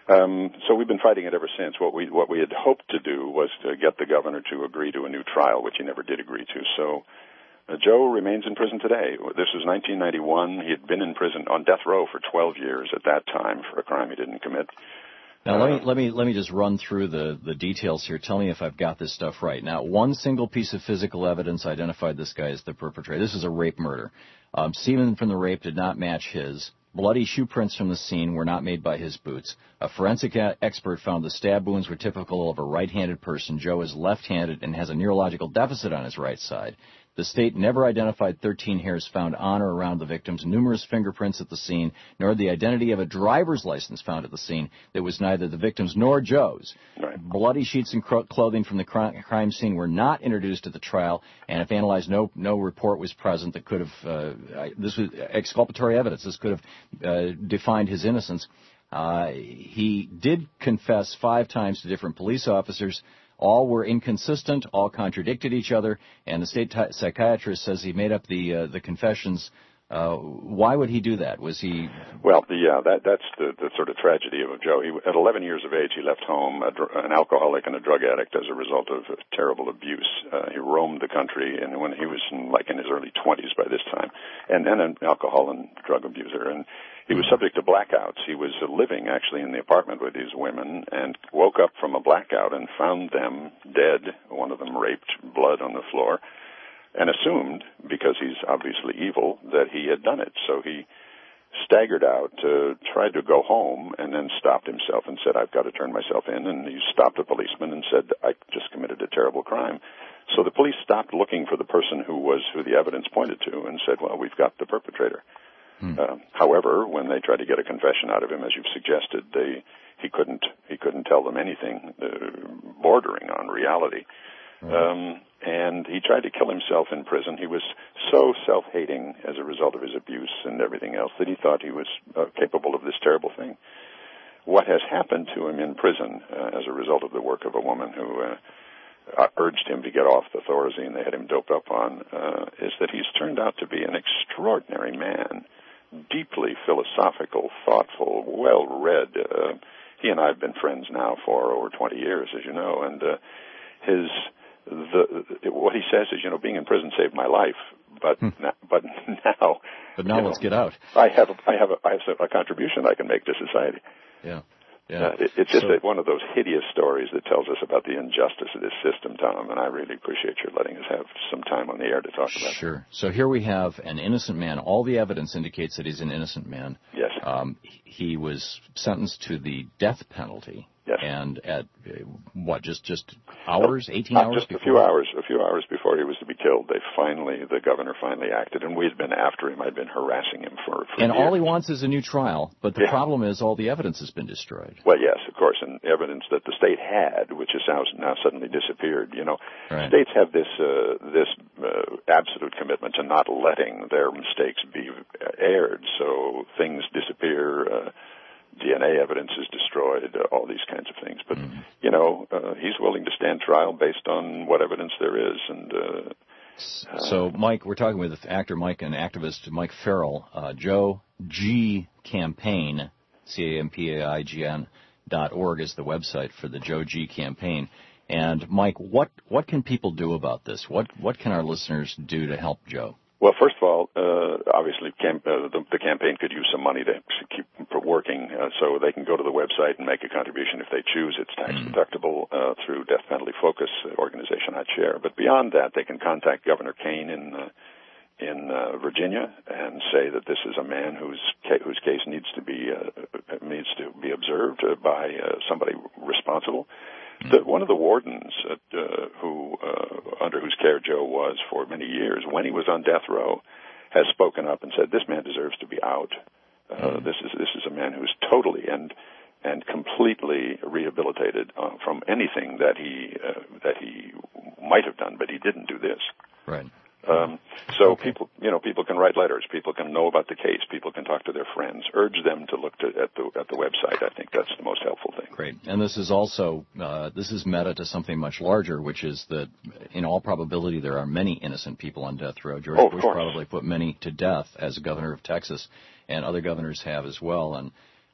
Um, so we've been fighting it ever since. What we what we had hoped to do was to get the governor to agree to a new trial, which he never did agree to. So uh, Joe remains in prison today. This was nineteen ninety-one. He had been in prison on death row for twelve years at that time for a crime he didn't commit. Now, let me let me let me just run through the, the details here. Tell me if I've got this stuff right. Now, one single piece of physical evidence identified this guy as the perpetrator. This is a rape murder. Um, semen from the rape did not match his. Bloody shoe prints from the scene were not made by his boots. A forensic a- expert found the stab wounds were typical of a right-handed person. Joe is left-handed and has a neurological deficit on his right side. The state never identified thirteen hairs found on or around the victims, numerous fingerprints at the scene, nor the identity of a driver's license found at the scene that was neither the victim's nor Joe's. Right. Bloody sheets and cro- clothing from the cri- crime scene were not introduced at the trial, and if analyzed, no no report was present that could have, uh, this was exculpatory evidence, this could have uh, defined his innocence. Uh, he did confess five times to different police officers. All were inconsistent, all contradicted each other, and the state t- psychiatrist says he made up the uh, the confessions. Uh, why would he do that? Was he... Well, the, yeah, that, that's the, the sort of tragedy of Joe. He, at eleven years of age, he left home a dr- an alcoholic and a drug addict as a result of terrible abuse. Uh, he roamed the country, and when he was in, like in his early twenties by this time, and then an alcohol and drug abuser. And he was subject to blackouts. He was living, actually, in the apartment with these women and woke up from a blackout and found them dead, one of them raped, blood on the floor, and assumed, because he's obviously evil, that he had done it. So he staggered out, uh, tried to go home, and then stopped himself and said, I've got to turn myself in. And he stopped a policeman and said, I just committed a terrible crime. So the police stopped looking for the person who was who the evidence pointed to and said, well, we've got the perpetrator. Hmm. Uh, however, when they tried to get a confession out of him, as you've suggested, they he couldn't he couldn't tell them anything uh, bordering on reality. Hmm. Um, and he tried to kill himself in prison. He was so self-hating as a result of his abuse and everything else that he thought he was uh, capable of this terrible thing. What has happened to him in prison uh, as a result of the work of a woman who uh, uh, urged him to get off the Thorazine they had him doped up on uh, is that he's turned out to be an extraordinary man. Deeply philosophical, thoughtful, well-read. Uh, he and I have been friends now for over twenty years, as you know, and uh, his the what he says is, you know, being in prison saved my life, but hmm. na- but now, but now let's know, get out. I have a, I have a, I have a contribution I can make to society. Yeah. Yeah. Uh, it, it's just so, a, one of those hideous stories that tells us about the injustice of this system, Tom, and I really appreciate your letting us have some time on the air to talk about it. Sure. So here we have an innocent man. All the evidence indicates that he's an innocent man. Yes. Um, he was sentenced to the death penalty. Yes. And at, uh, what, just just hours, eighteen Not hours just before? a few hours, a few hours before he was to be killed, they finally, the governor finally acted, and we had been after him. I'd been harassing him for, for And years. all he wants is a new trial, but the yeah. problem is all the evidence has been destroyed. Well, yes, of course, and evidence that the state had, which has now, now suddenly disappeared. You know, right. States have this uh, this uh, absolute commitment to not letting their mistakes be aired, so things disappear. Uh, D N A evidence is destroyed, uh, all these kinds of things. But, mm-hmm. you know, uh, he's willing to stand trial based on what evidence there is. And uh, So, Mike, we're talking with actor Mike and activist Mike Farrell, uh, Joe G. Campaign, C A M P A I G N dot org is the website for the Joe G. Campaign. And, Mike, what, what can people do about this? What, what can our listeners do to help Joe? Well, first of all, uh, obviously, camp, uh, the, the campaign could use some money to keep working, uh, so they can go to the website and make a contribution if they choose. It's tax deductible uh, through Death Penalty Focus, organization I chair. But beyond that, they can contact Governor Kane in uh, in uh, Virginia and say that this is a man whose ca- whose case needs to be uh, needs to be observed uh, by uh, somebody responsible. The, one of the wardens at, uh, who, uh, under whose care Joe was for many years, when he was on death row, has spoken up and said, "This man deserves to be out. Uh, this is this is a man who's totally and and completely rehabilitated uh, from anything that he uh, that he might have done, but he didn't do this." Right. Um, so okay. people, you know, people can write letters. People can know about the case. People can talk to their friends. Urge them to look to, at the at the website. I think that's the most helpful thing. Great. And this is also uh, this is meta to something much larger, which is that in all probability there are many innocent people on death row. George oh, Bush course. probably put many to death as governor of Texas, and other governors have as well. And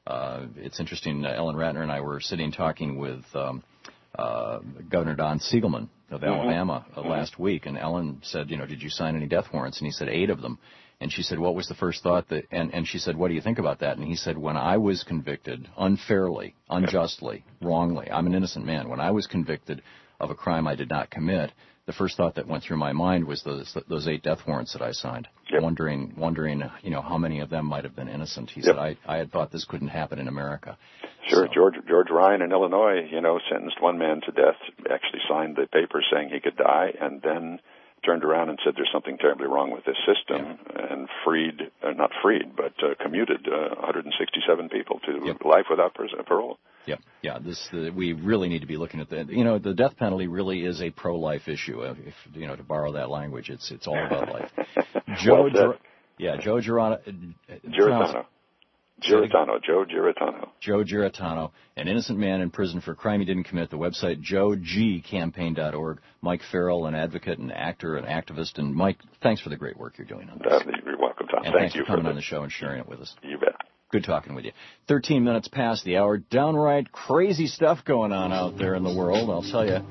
uh, it's interesting. Uh, Ellen Ratner and I were sitting talking with um, uh, Governor Don Siegelman of mm-hmm. Alabama uh, mm-hmm. last week, and Ellen said, you know, did you sign any death warrants? And he said eight of them. And she said, what was the first thought that, and, and she said, what do you think about that? And he said, when I was convicted unfairly, unjustly, wrongly, I'm an innocent man. When I was convicted of a crime I did not commit, the first thought that went through my mind was those those eight death warrants that I signed, yep. wondering, wondering, you know, how many of them might have been innocent. He yep. said, I, I had thought this couldn't happen in America. Sure, so. George George Ryan in Illinois, you know, sentenced one man to death, actually signed the paper saying he could die, and then turned around and said there's something terribly wrong with this system, yeah. and freed, uh, not freed, but uh, commuted uh, one hundred sixty-seven people to yep. life without parole. Yep. Yeah, this uh, we really need to be looking at that. You know, the death penalty really is a pro-life issue. If, you know, to borrow that language, it's it's all about life. Joe, well Ger- yeah, Joe Girano, Giratano. Giratano, Joe Giratano. Joe Giratano, an innocent man in prison for a crime he didn't commit. The website, joe g campaign dot org. Mike Farrell, an advocate, an actor, an activist. And, Mike, thanks for the great work you're doing on this. Uh, you're welcome, Tom. And Thank thanks you for coming for on the show and sharing it with us. You bet. Good talking with you. Thirteen minutes past the hour. Downright crazy stuff going on out there in the world, I'll tell you.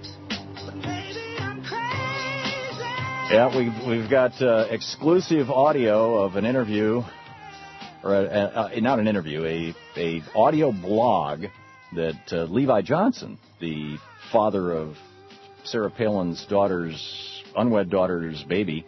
Yeah, we, we've got uh, exclusive audio of an interview, or a, a, not an interview, a, a audio blog that uh, Levi Johnson, the father of Sarah Palin's daughter's, unwed daughter's baby,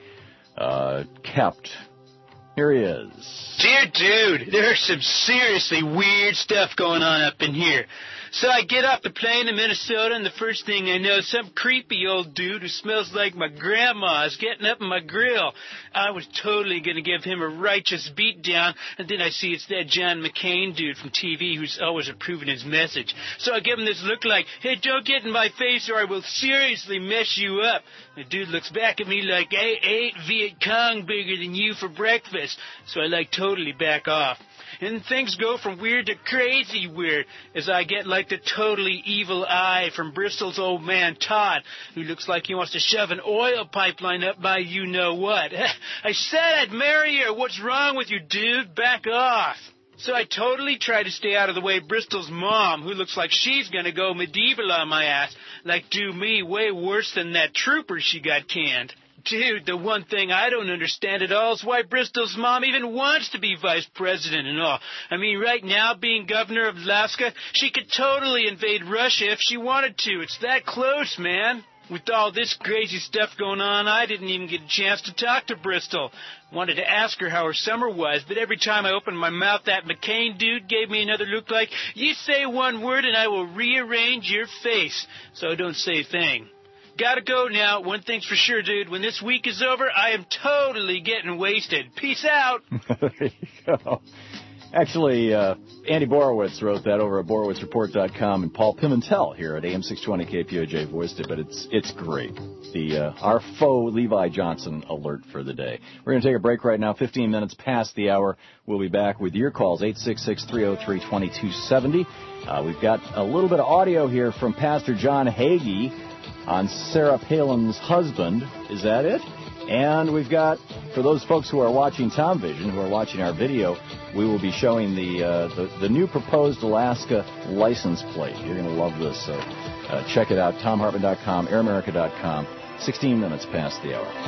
uh, kept. Here he is. Dear dude, there's some seriously weird stuff going on up in here. So I get off the plane in Minnesota, and the first thing I know, some creepy old dude who smells like my grandma is getting up in my grill. I was totally going to give him a righteous beatdown, and then I see it's that John McCain dude from T V who's always approving his message. So I give him this look like, hey, don't get in my face or I will seriously mess you up. The dude looks back at me like, I ate Viet Cong bigger than you for breakfast. So I like totally back off. And things go from weird to crazy weird as I get like the totally evil eye from Bristol's old man Todd, who looks like he wants to shove an oil pipeline up my you-know-what. I said I'd marry her. What's wrong with you, dude? Back off. So I totally try to stay out of the way of Bristol's mom, who looks like she's going to go medieval on my ass, like do me way worse than that trooper she got canned. Dude, the one thing I don't understand at all is why Bristol's mom even wants to be vice president and all. I mean, right now, being governor of Alaska, she could totally invade Russia if she wanted to. It's that close, man. With all this crazy stuff going on, I didn't even get a chance to talk to Bristol. Wanted to ask her how her summer was, but every time I opened my mouth, that McCain dude gave me another look like, you say one word and I will rearrange your face. So I don't say a thing. Gotta go now. One thing's for sure, dude. When this week is over, I am totally getting wasted. Peace out. There you go. Actually, uh, Andy Borowitz wrote that over at borowitz report dot com, and Paul Pimentel here at A M six twenty K P O J voiced it, but it's it's great. The uh, our faux Levi Johnson alert for the day. We're going to take a break right now, fifteen minutes past the hour. We'll be back with your calls, eight six six, three oh three, two two seven oh. Uh, we've got a little bit of audio here from Pastor John Hagee on Sarah Palin's husband. Is that it? And we've got, for those folks who are watching Tom Vision, who are watching our video, we will be showing the uh, the, the new proposed Alaska license plate. You're going to love this. So uh, check it out, tom hartman dot com, air america dot com. sixteen minutes past the hour.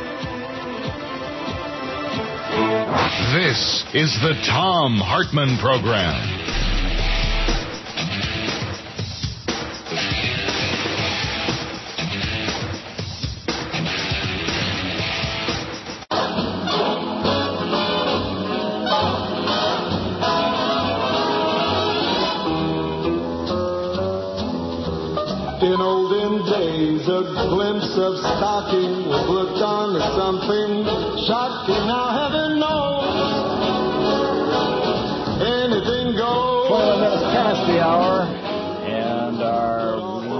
This is the Tom Hartman Program. In olden days, a glimpse of stocking was looked on as something shocking. Now heaven knows anything goes. Twelve minutes past the hour, and our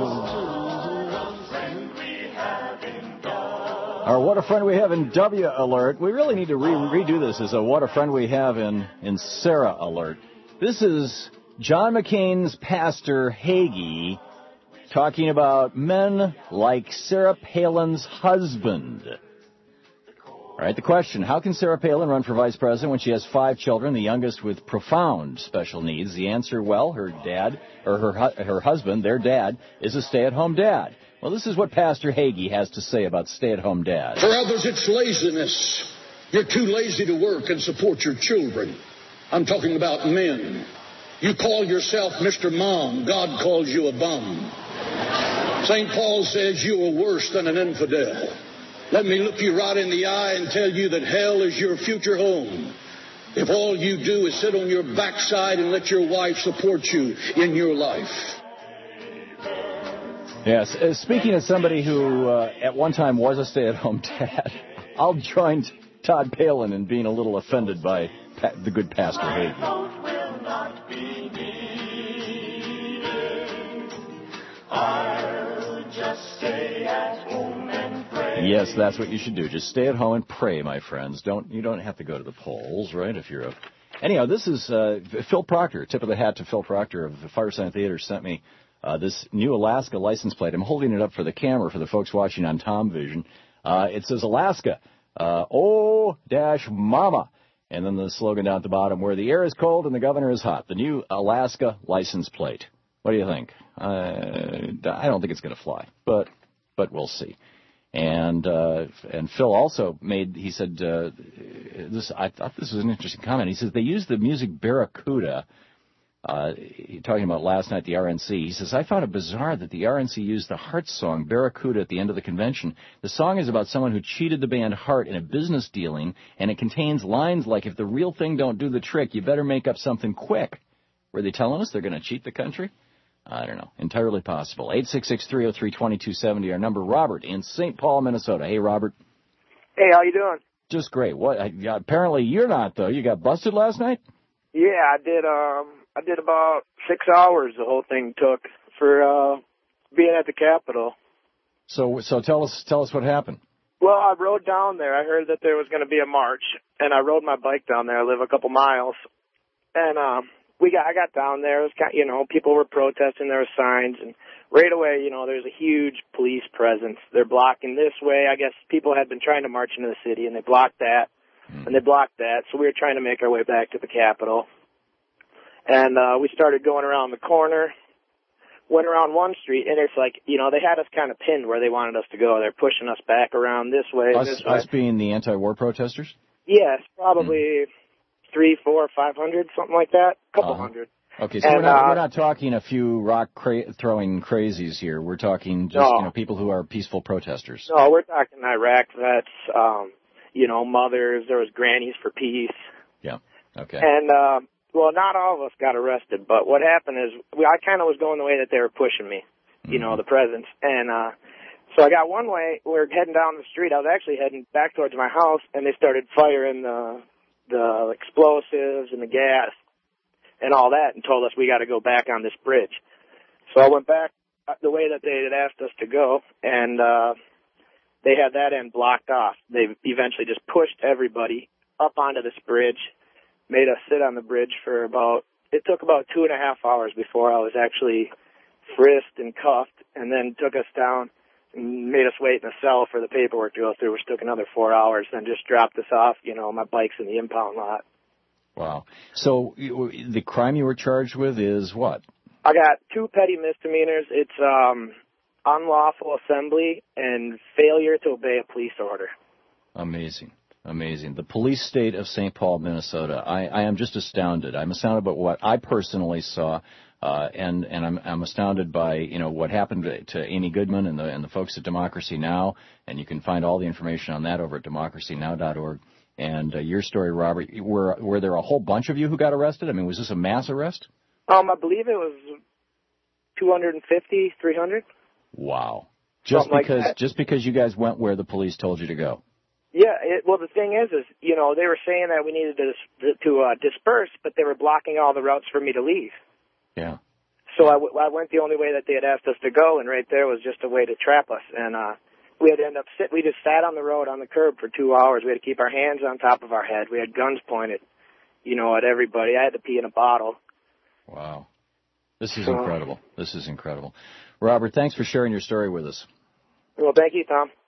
our What a Friend We Have in W alert. We really need to re- redo this as a What a Friend We Have in in Sarah alert. This is John McCain's pastor Hagee, talking about men like Sarah Palin's husband. All All right, the question, how can Sarah Palin run for vice president when she has five children, the youngest with profound special needs? The answer, well, her dad, or her her husband, their dad, is a stay-at-home dad. Well, this is what Pastor Hagee has to say about stay-at-home dads. For others, it's laziness. You're too lazy to work and support your children. I'm talking about men. You call yourself Mister Mom. God calls you a bum. Saint Paul says you are worse than an infidel. Let me look you right in the eye and tell you that hell is your future home. If all you do is sit on your backside and let your wife support you in your life. Yes, uh, speaking as somebody who uh, at one time was a stay-at-home dad, I'll join Todd Palin in being a little offended by pa- the good Pastor Hagee. I'll just stay at home and pray. Yes, that's what you should do. Just stay at home and pray, my friends. Don't you don't have to go to the polls, right? If you're a anyhow, this is uh, Phil Proctor. Tip of the hat to Phil Proctor of the Firesign Theater sent me uh, this new Alaska license plate. I'm holding it up for the camera for the folks watching on Tom Vision. Uh, it says Alaska, uh, oh dash mama, and then the slogan down at the bottom: where the air is cold and the governor is hot. The new Alaska license plate. What do you think? Uh, I don't think it's going to fly, but but we'll see. And uh, and Phil also made, he said, uh, this. I thought this was an interesting comment. He says they use the music Barracuda. Uh, talking about last night, the R N C. He says, I found it bizarre that the R N C used the Heart song, Barracuda, at the end of the convention. The song is about someone who cheated the band Heart in a business dealing, and it contains lines like, if the real thing don't do the trick, you better make up something quick. Were they telling us they're going to cheat the country? I don't know. Entirely possible. eight six six, three oh three, two two seven oh. Our number, Robert in Saint Paul, Minnesota. Hey, Robert. Hey, how you doing? Just great. What? I, apparently you're not, though. You got busted last night? Yeah, I did. Um, I did about six hours. The whole thing took for uh, being at the Capitol. So, so tell us, tell us what happened. Well, I rode down there. I heard that there was going to be a march, and I rode my bike down there. I live a couple miles, and um. We got, I got down there. It was kind of, you know, people were protesting. There were signs, and right away, you know, there's a huge police presence. They're blocking this way. I guess people had been trying to march into the city, and they blocked that, mm. and they blocked that. So we were trying to make our way back to the Capitol, and uh, we started going around the corner. Went around one street, and it's like, you know, they had us kind of pinned where they wanted us to go. They're pushing us back around this way. Us, this way. us being the anti-war protesters? Yes, probably. Mm. Three, four, five hundred, something like that. A couple uh-huh. hundred. Okay, so and, we're, not, uh, we're not talking a few rock-throwing cra- crazies here. We're talking just no. you know people who are peaceful protesters. No, we're talking Iraq vets, um, you know, mothers. There was grannies for peace. Yeah. Okay. And uh, well, not all of us got arrested, but what happened is we, I kind of was going the way that they were pushing me. You mm-hmm. know, the presence, and uh, so I got one way. We were heading down the street. I was actually heading back towards my house, and they started firing the. the explosives and the gas and all that, and told us we got to go back on this bridge. So I went back the way that they had asked us to go, and uh, they had that end blocked off. They eventually just pushed everybody up onto this bridge, made us sit on the bridge for about, it took about two and a half hours before I was actually frisked and cuffed, and then took us down and made us wait in a cell for the paperwork to go through, which took another four hours, then just dropped us off, you know, my bike's in the impound lot. Wow. So you, the crime you were charged with is what? I got two petty misdemeanors. It's um, unlawful assembly and failure to obey a police order. Amazing. Amazing. The police state of Saint Paul, Minnesota. I, I am just astounded. I'm astounded by what I personally saw. Uh, and, and I'm, I'm astounded by, you know, what happened to, to Amy Goodman and the, and the folks at Democracy Now! And you can find all the information on that over at democracy now dot org. And uh, your story, Robert, were, were there a whole bunch of you who got arrested? I mean, was this a mass arrest? Um, I believe it was two hundred fifty, three hundred. Wow. Just Something because, like just because you guys went where the police told you to go. Yeah, it, well, the thing is, is, you know, they were saying that we needed to, to uh, disperse, but they were blocking all the routes for me to leave. Yeah. So I, w- I went the only way that they had asked us to go, and right there was just a way to trap us. And uh, we had to end up sit. We just sat on the road on the curb for two hours. We had to keep our hands on top of our head. We had guns pointed, you know, at everybody. I had to pee in a bottle. Wow. This is incredible. This is incredible. Robert, thanks for sharing your story with us. Well, thank you, Tom.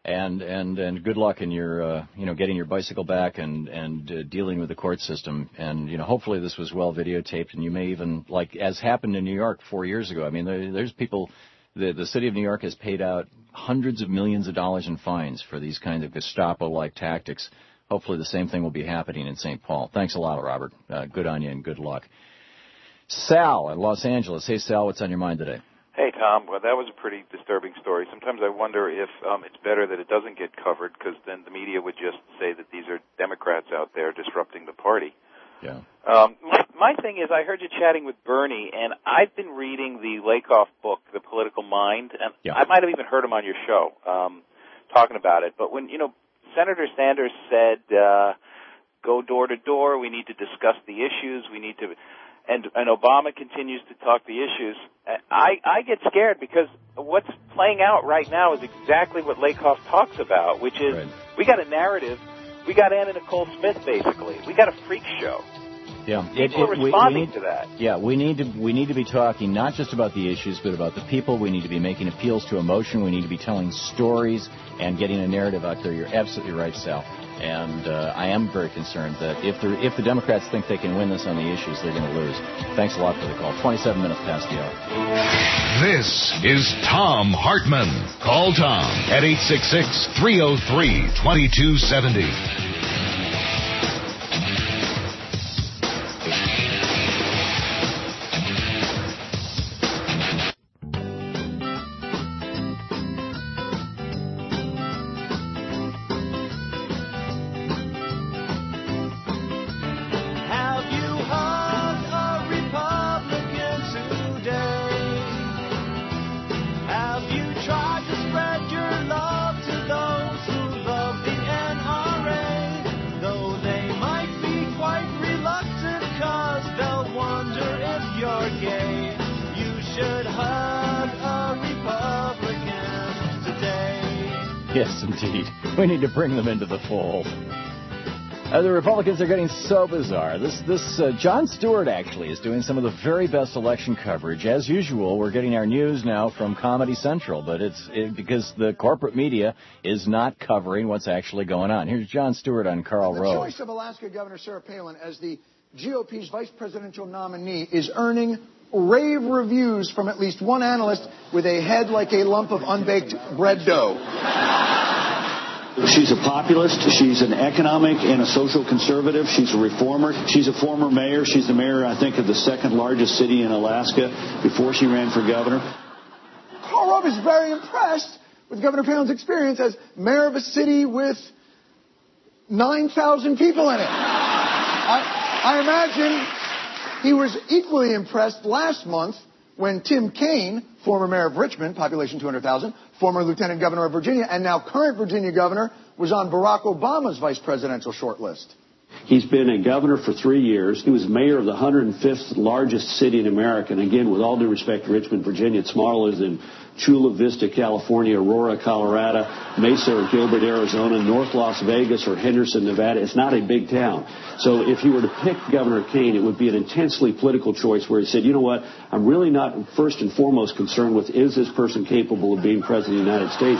And and and good luck in your uh, you know getting your bicycle back and and uh, dealing with the court system. And you know hopefully this was well videotaped, and you may even, like as happened in New York four years ago. I mean there, there's people. The the city of New York has paid out hundreds of millions of dollars in fines for these kinds of Gestapo-like tactics. Hopefully the same thing will be happening in Saint Paul. Thanks a lot, Robert. Uh, good on you and good luck. Sal in Los Angeles. Hey Sal, what's on your mind today? Hey, Tom. Well, that was a pretty disturbing story. Sometimes I wonder if um, it's better that it doesn't get covered, because then the media would just say that these are Democrats out there disrupting the party. Yeah. Um, my, my thing is, I heard you chatting with Bernie, and I've been reading the Lakoff book, The Political Mind, and yeah. I might have even heard him on your show um, talking about it. But when, you know, Senator Sanders said, uh, go door to door, we need to discuss the issues, we need to... And, and Obama continues to talk the issues. I, I get scared because what's playing out right now is exactly what Lakoff talks about, which is right. we got a narrative. We got Anna Nicole Smith, basically. We got a freak show. Yeah, people it, it, are responding we, we need, to that. Yeah, we need to we need to be talking not just about the issues, but about the people. We need to be making appeals to emotion. We need to be telling stories and getting a narrative out there. You're absolutely right, Sal. And uh, I am very concerned that if the if the Democrats think they can win this on the issues, they're going to lose. Thanks a lot for the call. twenty-seven minutes past the hour. This is Tom Hartman. Call Tom at eight six six, three oh three, two two seven oh. Yes, indeed. We need to bring them into the fold. Uh, the Republicans are getting so bizarre. This, this uh, Jon Stewart actually is doing some of the very best election coverage. As usual, we're getting our news now from Comedy Central, but it's it, because the corporate media is not covering what's actually going on. Here's Jon Stewart on Karl Rove. The choice of Alaska Governor Sarah Palin as the G O P's vice presidential nominee is earning rave reviews from at least one analyst with a head like a lump of unbaked bread dough. She's a populist. She's an economic and a social conservative. She's a reformer. She's a former mayor. She's the mayor, I think, of the second largest city in Alaska before she ran for governor. Karl Rove is very impressed with Governor Palin's experience as mayor of a city with nine thousand people in it. I, I imagine he was equally impressed last month when Tim Kaine, former mayor of Richmond, population two hundred thousand, former lieutenant governor of Virginia, and now current Virginia governor, was on Barack Obama's vice presidential shortlist. He's been a governor for three years. He was mayor of the one hundred fifth largest city in America. And again, with all due respect to Richmond, Virginia, it's smaller than Chula Vista, California, Aurora, Colorado, Mesa or Gilbert, Arizona, North Las Vegas or Henderson, Nevada. It's not a big town. So if he were to pick Governor Kaine, it would be an intensely political choice where he said, you know what, I'm really not first and foremost concerned with is this person capable of being president of the United States.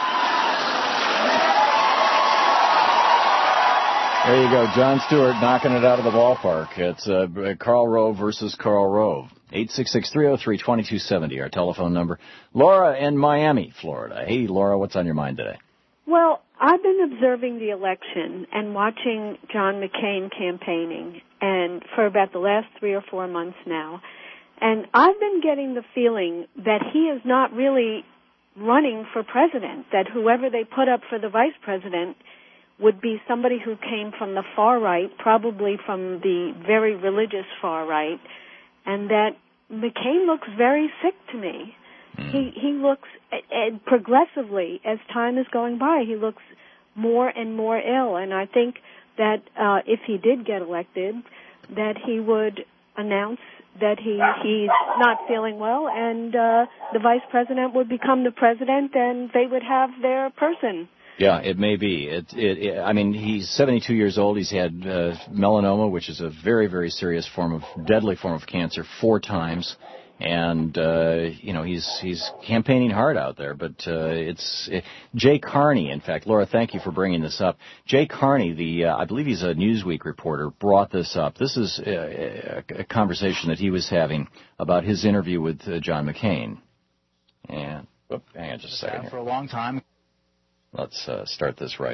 There you go, Jon Stewart knocking it out of the ballpark. It's uh, Karl Rove versus Karl Rove. eight six six, three oh three, two two seven oh, our telephone number. Laura in Miami, Florida. Hey, Laura, what's on your mind today? Well, I've been observing the election and watching John McCain campaigning and for about the last three or four months now. And I've been getting the feeling that he is not really running for president, that whoever they put up for the vice president would be somebody who came from the far right, probably from the very religious far right, and that McCain looks very sick to me. Mm. He he looks, and progressively, as time is going by, he looks more and more ill, and I think that uh, if he did get elected, that he would announce that he he's not feeling well, and uh, the vice president would become the president, and they would have their person. Yeah, it may be. It, it, it, I mean, he's seventy-two years old. He's had uh, melanoma, which is a very, very serious form of, deadly form of cancer, four times. And, uh, you know, he's he's campaigning hard out there. But uh, it's uh, Jay Carney, in fact. Laura, thank you for bringing this up. Jay Carney, the uh, I believe he's a Newsweek reporter, brought this up. This is a, a conversation that he was having about his interview with uh, John McCain. And, oh, hang on just a second here. For a long time. Let's uh, start this right.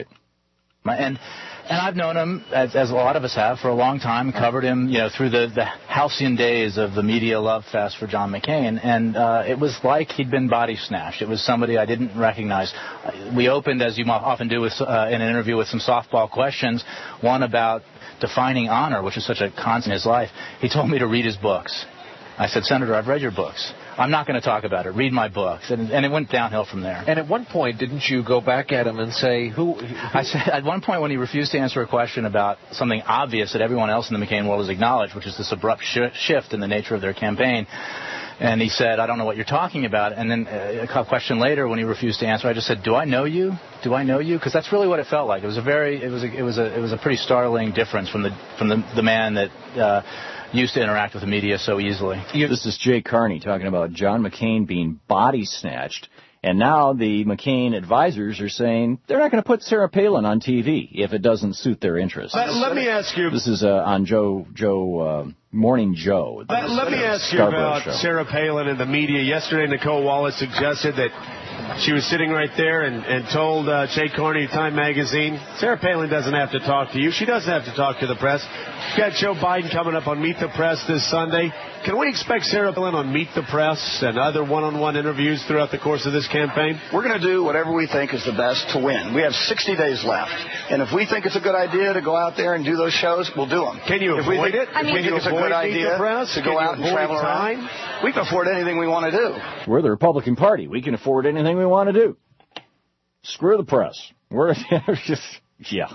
And and I've known him, as, as a lot of us have, for a long time, covered him, you know, through the, the halcyon days of the media love fest for John McCain. And uh, it was like he'd been body snatched. It was somebody I didn't recognize. We opened, as you often do with, uh, in an interview, with some softball questions, one about defining honor, which is such a constant in his life. He told me to read his books. I said, Senator, I've read your books. I'm not going to talk about it. Read my books. And, and it went downhill from there. And at one point, didn't you go back at him and say, who? who? I said, at one point when he refused to answer a question about something obvious that everyone else in the McCain world has acknowledged, which is this abrupt sh- shift in the nature of their campaign, and he said, I don't know what you're talking about. And then uh, a question later, when he refused to answer, I just said, do I know you? Do I know you? Because that's really what it felt like. It was a very, it was a, it was a, it was a pretty startling difference from the from the, the man that uh, used to interact with the media so easily. This is Jay Carney talking about John McCain being body snatched. And now the McCain advisors are saying they're not going to put Sarah Palin on T V if it doesn't suit their interests. Let, let me ask you. This is uh, on Joe, Joe uh, Morning Joe. Let, let me ask you about show. Sarah Palin and the media. Yesterday, Nicole Wallace suggested that she was sitting right there and, and told uh, Jay Carney of Time Magazine, Sarah Palin doesn't have to talk to you. She doesn't have to talk to the press. You've got Joe Biden coming up on Meet the Press this Sunday. Can we expect Sarah Palin on Meet the Press and other one-on-one interviews throughout the course of this campaign? We're going to do whatever we think is the best to win. We have sixty days left. And if we think it's a good idea to go out there and do those shows, we'll do them. Can you if avoid we think, it? If we think it's a good idea to go out and travel time? around, we can afford anything we want to do. We're the Republican Party. We can afford anything we want to do. Screw the press. We're just, yeah.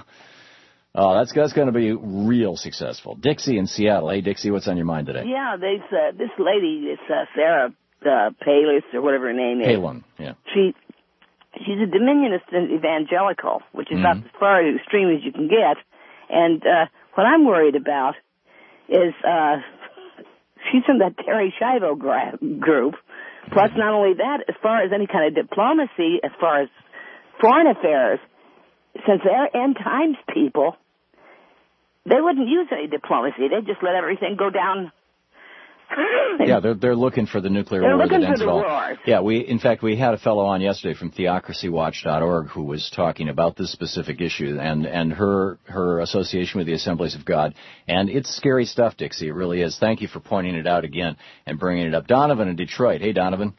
Oh, that's, that's going to be real successful. Dixie in Seattle. Hey, Dixie, what's on your mind today? Yeah, they uh, this lady, this uh, Sarah uh, Palin, or whatever her name is. Palin, yeah. She, she's a dominionist and evangelical, which is Mm-hmm. about as far extreme as you can get. And uh, what I'm worried about is uh, she's from that Terry Schiavo gra- group. Plus, not only that, as far as any kind of diplomacy, as far as foreign affairs, since they're end times people, they wouldn't use any diplomacy. They'd just let everything go down. Yeah, they're they're looking for the nuclear They're war looking that ends for it the all. war. Yeah, we in fact we had a fellow on yesterday from theocracy watch dot org who was talking about this specific issue and and her her association with the Assemblies of God, and it's scary stuff, Dixie. It really is. Thank you for pointing it out again and bringing it up. Donovan in Detroit. Hey, Donovan.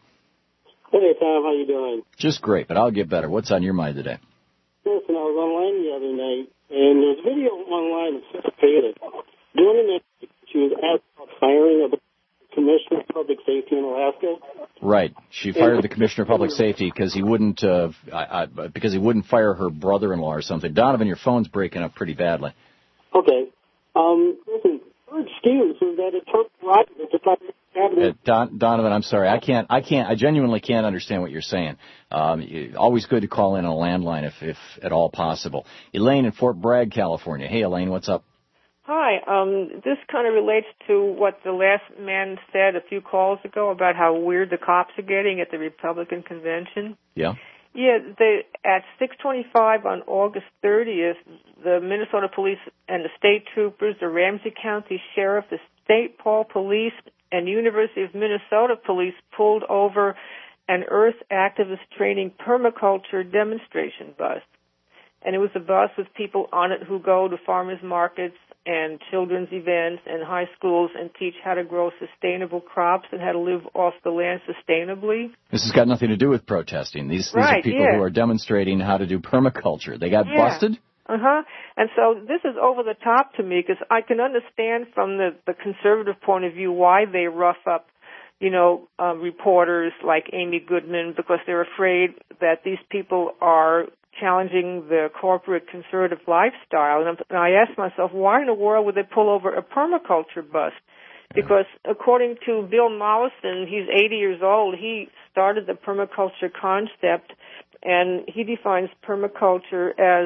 Hey, Tom. How you doing? Just great, but I'll get better. What's on your mind today? Listen, I was online the other night, and there's a video online of Sarah Palin doing an interview. She was asked about firing of the Commissioner of Public Safety in Alaska. Right. She fired the Commissioner of Public Safety because he wouldn't uh, I, I, because he wouldn't fire her brother-in-law or something. Donovan, your phone's breaking up pretty badly. Okay. Um, listen, her excuse was that it took Roger to fire Uh, Don, Donovan, I'm sorry. I can't. I can't. I genuinely can't understand what you're saying. Um, you, always good to call in on a landline if, if at all possible. Elaine in Fort Bragg, California. Hey, Elaine, what's up? Hi. Um, this kind of relates to what the last man said a few calls ago about how weird the cops are getting at the Republican convention. Yeah. Yeah. They, at six twenty-five on August thirtieth, the Minnesota police and the state troopers, the Ramsey County Sheriff, the State Paul Police, and University of Minnesota police pulled over an Earth activist training permaculture demonstration bus. And it was a bus with people on it who go to farmers markets and children's events and high schools and teach how to grow sustainable crops and how to live off the land sustainably. This has got nothing to do with protesting. These, these right, are people yeah. who are demonstrating how to do permaculture. They got yeah. busted? Uh-huh. And so this is over the top to me because I can understand from the, the conservative point of view why they rough up, you know, uh, reporters like Amy Goodman because they're afraid that these people are challenging the corporate conservative lifestyle. And I asked myself, why in the world would they pull over a permaculture bus? Because according to Bill Mollison, he's eighty years old, he started the permaculture concept, and he defines permaculture as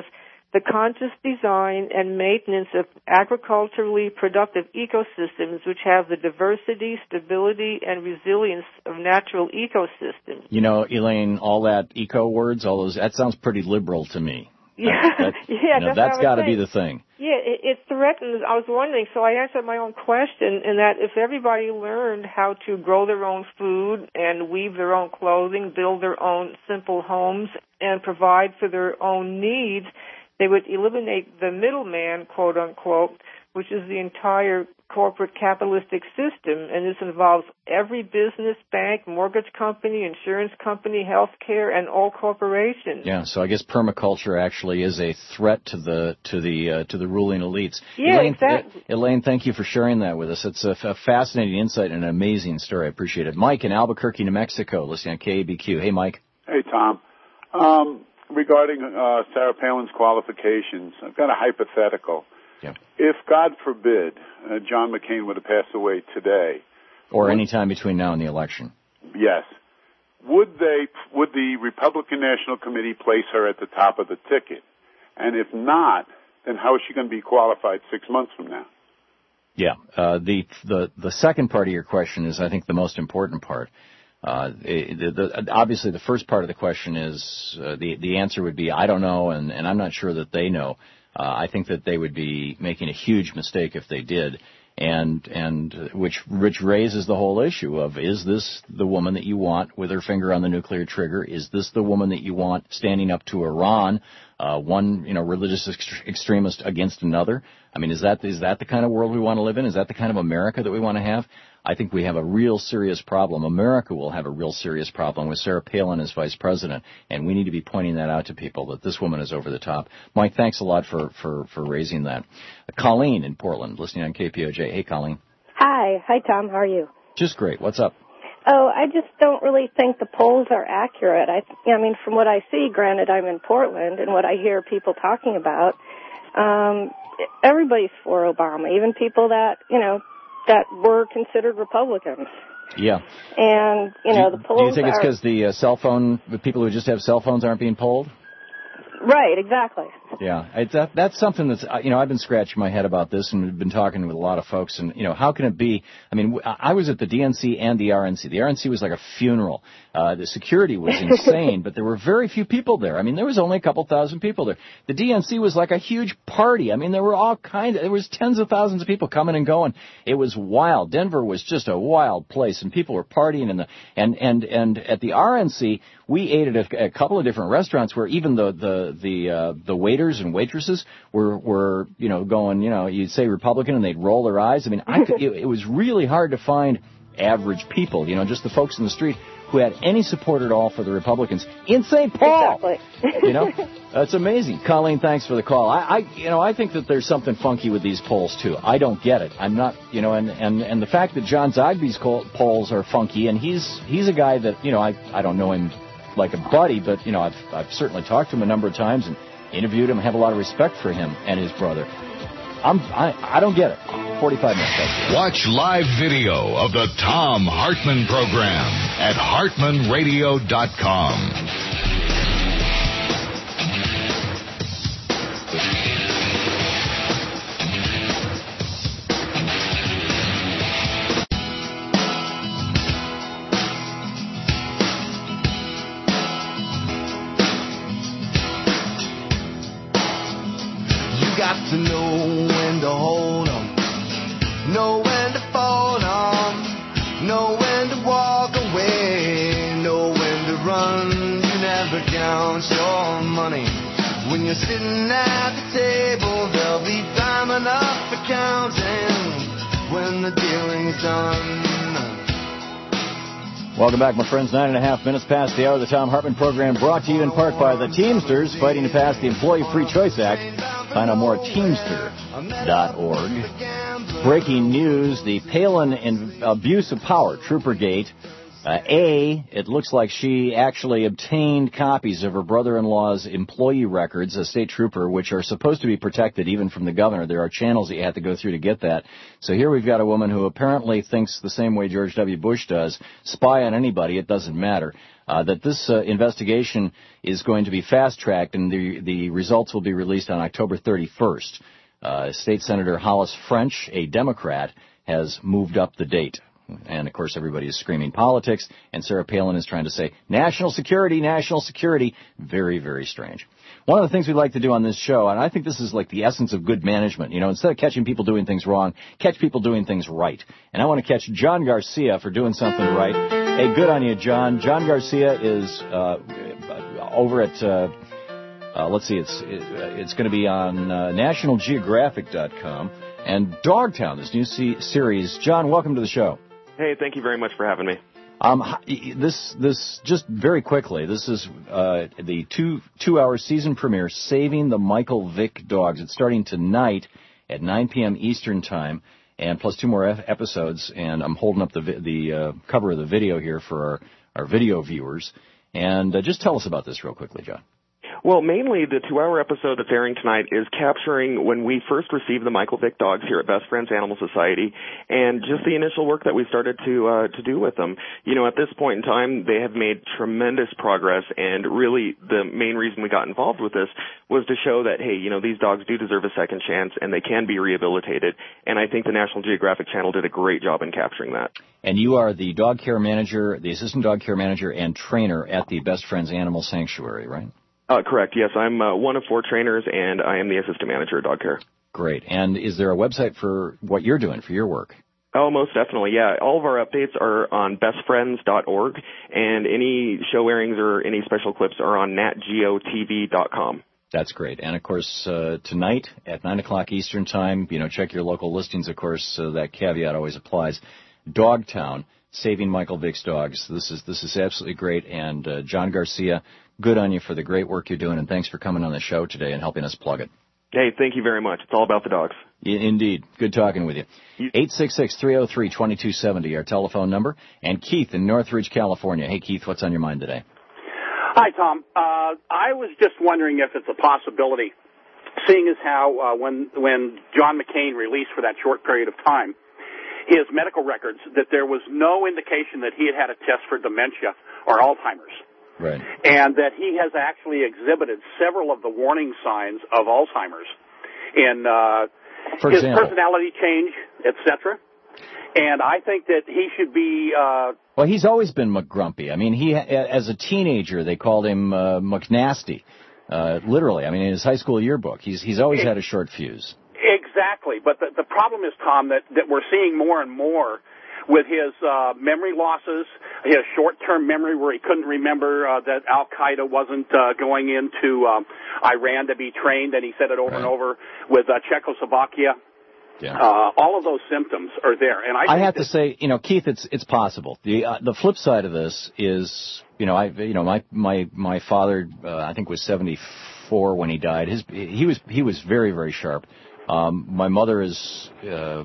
the conscious design and maintenance of agriculturally productive ecosystems which have the diversity, stability, and resilience of natural ecosystems. You know, Elaine, all that eco words, all those, that sounds pretty liberal to me. Yeah, that, yeah, you know, that's, that's got to be saying. the thing. Yeah, it, it threatens. I was wondering, so I answered my own question in that if everybody learned how to grow their own food and weave their own clothing, build their own simple homes, and provide for their own needs, they would eliminate the middleman, quote unquote, which is the entire corporate capitalistic system, and this involves every business, bank, mortgage company, insurance company, healthcare, and all corporations. Yeah, so I guess permaculture actually is a threat to the to the uh, to the ruling elites. Yeah, Elaine, exactly. uh, Elaine, thank you for sharing that with us. It's a, a fascinating insight and an amazing story. I appreciate it. Mike in Albuquerque, New Mexico, listening on K A B Q. Hey, Mike. Hey, Tom. Um, regarding uh, Sarah Palin's qualifications, I've got a hypothetical. Yeah. If, God forbid, uh, John McCain were to pass away today, or any time between now and the election, yes, would they? Would the Republican National Committee place her at the top of the ticket? And if not, then how is she going to be qualified six months from now? Yeah. Uh, the the the second part of your question is, I think, the most important part. Uh, the, the, obviously, the first part of the question is uh, the the answer would be I don't know, and, and I'm not sure that they know. Uh, I think that they would be making a huge mistake if they did, and and which which raises the whole issue of, is this the woman that you want with her finger on the nuclear trigger? Is this the woman that you want standing up to Iran, uh, one you know religious ex- extremist against another? I mean, is that is that the kind of world we want to live in? Is that the kind of America that we want to have? I think we have a real serious problem. America will have a real serious problem with Sarah Palin as vice president, and we need to be pointing that out to people, that this woman is over the top. Mike, thanks a lot for, for, for raising that. Uh, Colleen in Portland, listening on K P O J. Hey, Colleen. Hi. Hi, Tom. How are you? Just great. What's up? Oh, I just don't really think the polls are accurate. I, I mean, from what I see, granted I'm in Portland, and what I hear people talking about, um, everybody's for Obama, even people that, you know, that were considered Republicans. Yeah. And, you know, do, the polls Do you think it's are, because the uh, cell phone, the people who just have cell phones aren't being polled? Right, exactly. Yeah, it's, that, that's something that's, you know, I've been scratching my head about this and we've been talking with a lot of folks, and, you know, how can it be? I mean, I was at the D N C and the R N C. The R N C was like a funeral. Uh, the security was insane, but there were very few people there. I mean, there was only a couple thousand people there. The D N C was like a huge party. I mean, there were all kinds of, there was tens of thousands of people coming and going. It was wild. Denver was just a wild place, and people were partying in the, and, and, and at the R N C, we ate at a, a couple of different restaurants where even the, the, the, uh, the waiters and waitresses were, were, you know, going, you know, you'd say Republican and they'd roll their eyes. I mean, I could, it, it was really hard to find average people, you know, just the folks in the street who had any support at all for the Republicans in Saint Paul. Exactly. You know, that's amazing. Colleen, thanks for the call. I, I, you know, I think that there's something funky with these polls too. I don't get it. I'm not, you know, and and and the fact that John Zogby's polls are funky, and he's he's a guy that, you know, I I don't know him like a buddy, but you know, I've I've certainly talked to him a number of times and interviewed him. I have a lot of respect for him and his brother. I'm I I don't get it. forty-five minutes. Folks. Watch live video of the Tom Hartman program at hartman radio dot com. You got to know when to hold 'em, know when to fall on, know when to walk away, know when to run. You never count your money. When you're sitting at the table, there'll be time enough for counting when the dealing's done. Welcome back, my friends. Nine and a half minutes past the hour of the Tom Hartman program, brought to you in part by the Teamsters, fighting to pass the Employee Free Choice Act. Find out more at teamster dot org. Breaking news, the Palin in abuse of power, Troopergate, Uh, A, it looks like she actually obtained copies of her brother-in-law's employee records, a state trooper, which are supposed to be protected even from the governor. There are channels that you have to go through to get that. So here we've got a woman who apparently thinks the same way George W. Bush does, spy on anybody, it doesn't matter. Uh, that this uh, investigation is going to be fast-tracked, and the, the results will be released on October thirty-first. Uh, State Senator Hollis French, a Democrat, has moved up the date. And, of course, everybody is screaming politics, and Sarah Palin is trying to say, national security, national security. Very, very strange. One of the things we like to do on this show, and I think this is like the essence of good management, you know, instead of catching people doing things wrong, catch people doing things right. And I want to catch John Garcia for doing something right. Hey, good on you, John. John Garcia is uh, over at, uh, uh, let's see, it's it, it's going to be on uh, national geographic dot com and Dogtown, this new se- series. John, welcome to the show. Hey, thank you very much for having me. Um, this, this, just very quickly, this is uh, the two, two-hour season premiere, Saving the Michael Vick Dogs. It's starting tonight at nine p.m. Eastern Time, and plus two more episodes. And I'm holding up the the uh, cover of the video here for our, our video viewers. And uh, just tell us about this real quickly, John. Well, mainly the two-hour episode that's airing tonight is capturing when we first received the Michael Vick dogs here at Best Friends Animal Society, and just the initial work that we started to uh, to do with them. You know, at this point in time, they have made tremendous progress, and really the main reason we got involved with this was to show that, hey, you know, these dogs do deserve a second chance, and they can be rehabilitated. And I think the National Geographic Channel did a great job in capturing that. And you are the dog care manager, the assistant dog care manager and trainer at the Best Friends Animal Sanctuary, right? Uh, correct, yes. I'm uh, one of four trainers, and I am the assistant manager of dog care. Great. And is there a website for what you're doing, for your work? Oh, most definitely, yeah. All of our updates are on best friends dot org, and any show airings or any special clips are on nat geo t v dot com. That's great. And, of course, uh, tonight at nine o'clock Eastern Time, you know, check your local listings, of course. So that caveat always applies. Dogtown, Saving Michael Vick's Dogs. This is this is absolutely great. And uh, John Garcia, good on you for the great work you're doing, and thanks for coming on the show today and helping us plug it. Hey, thank you very much. It's all about the dogs. Indeed. Good talking with you. eight six six, three oh three, two two seven oh, our telephone number. And Keith in Northridge, California. Hey, Keith, what's on your mind today? Hi, Tom. Uh, I was just wondering if it's a possibility, seeing as how uh, when when John McCain released for that short period of time his medical records, that there was no indication that he had had a test for dementia or Alzheimer's. Right. And that he has actually exhibited several of the warning signs of Alzheimer's in uh, For his example. personality change, et cetera. And I think that he should be... Uh, well, he's always been McGrumpy. I mean, he as a teenager, they called him uh, McNasty, uh, literally. I mean, in his high school yearbook, he's he's always had a short fuse. Exactly. But the, the problem is, Tom, that, that we're seeing more and more with his uh, memory losses, his short-term memory where he couldn't remember uh, that Al-Qaeda wasn't uh, going into um, Iran to be trained, and he said it over right. and over with uh, Czechoslovakia. Yeah. Uh, all of those symptoms are there. And I, I think have that, to say, you know, Keith, it's it's possible. The uh, the flip side of this is, you know, I you know my my my father uh, I think was seventy-four when he died. His he was he was very very sharp. Um, my mother is uh,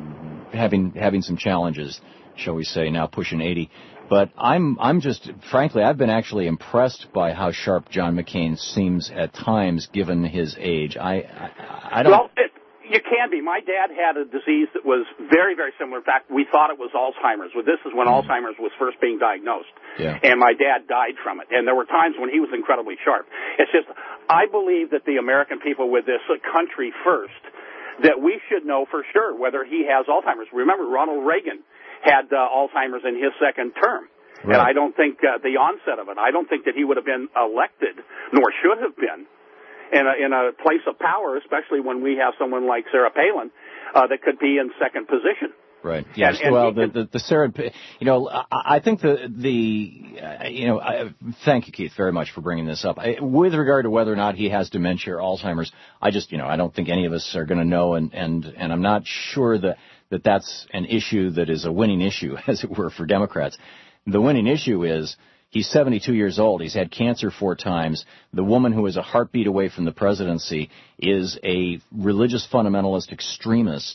having having some challenges, shall we say, now pushing eighty. But I'm I'm just frankly I've been actually impressed by how sharp John McCain seems at times, given his age. I I, I don't. Well, it, you can be. My dad had a disease that was very very similar. In fact, we thought it was Alzheimer's. Well, this is when mm. Alzheimer's was first being diagnosed, yeah. and my dad died from it. And there were times when he was incredibly sharp. It's just I believe that the American people with this country first, that we should know for sure whether he has Alzheimer's. Remember, Ronald Reagan had uh, Alzheimer's in his second term. Right. And I don't think uh, the onset of it, I don't think that he would have been elected, nor should have been, in a, in a place of power, especially when we have someone like Sarah Palin uh, that could be in second position. Right. Yes. And, and well, he, the, the the Sarah, you know, I, I think the the uh, you know, I, thank you, Keith, very much for bringing this up. I, with regard to whether or not he has dementia or Alzheimer's, I just, you know, I don't think any of us are going to know, and and and I'm not sure that that that's an issue that is a winning issue, as it were, for Democrats. The winning issue is he's seventy-two years old. He's had cancer four times. The woman who is a heartbeat away from the presidency is a religious fundamentalist extremist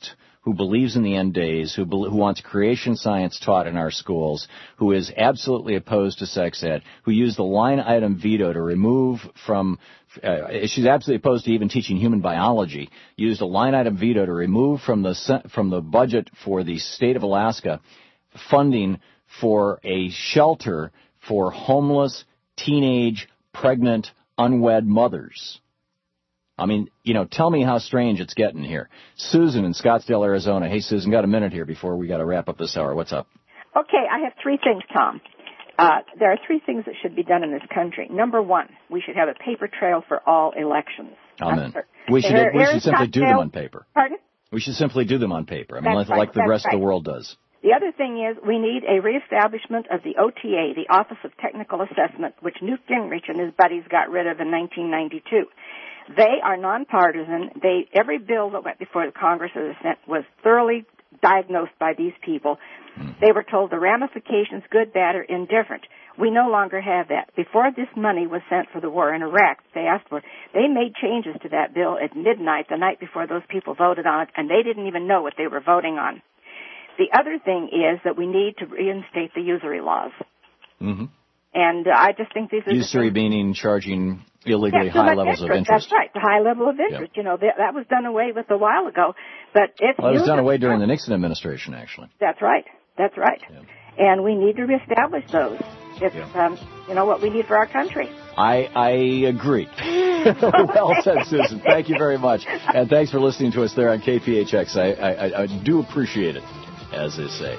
who believes in the end days, who, be, who wants creation science taught in our schools, who is absolutely opposed to sex ed, who used the line item veto to remove from, uh, she's absolutely opposed to even teaching human biology, used a line item veto to remove from the from the budget for the state of Alaska funding for a shelter for homeless, teenage, pregnant, unwed mothers. I mean, you know, tell me how strange it's getting here. Susan in Scottsdale, Arizona. Hey, Susan, got a minute here before we got to wrap up this hour. What's up? Okay, I have three things, Tom. Uh, there are three things that should be done in this country. Number one, we should have a paper trail for all elections. Amen. We should, we should simply do them on paper. Pardon? We should simply do them on paper. I mean, That's like, right. like the That's rest right. of the world does. The other thing is we need a reestablishment of the O T A, the Office of Technical Assessment, which Newt Gingrich and his buddies got rid of in nineteen ninety-two. They are nonpartisan. They every bill that went before the Congress or the Senate was thoroughly diagnosed by these people. Mm. They were told the ramifications, good, bad, or indifferent. We no longer have that. Before this money was sent for the war in Iraq, they asked for it. They made changes to that bill at midnight the night before those people voted on it, and they didn't even know what they were voting on. The other thing is that we need to reinstate the usury laws. Mm-hmm. And uh, I just think these are usury the meaning charging illegally yeah, so high much levels interest. of interest. That's right, the high level of interest. Yeah. You know, that, that was done away with a while ago. But it's well, it was done away during the Nixon administration, actually. That's right. That's right. Yeah. And we need to reestablish those. It's, yeah. um, you know, what we need for our country. I I agree. Well said, Susan. Thank you very much. And thanks for listening to us there on K P H X. I, I, I do appreciate it, as they say.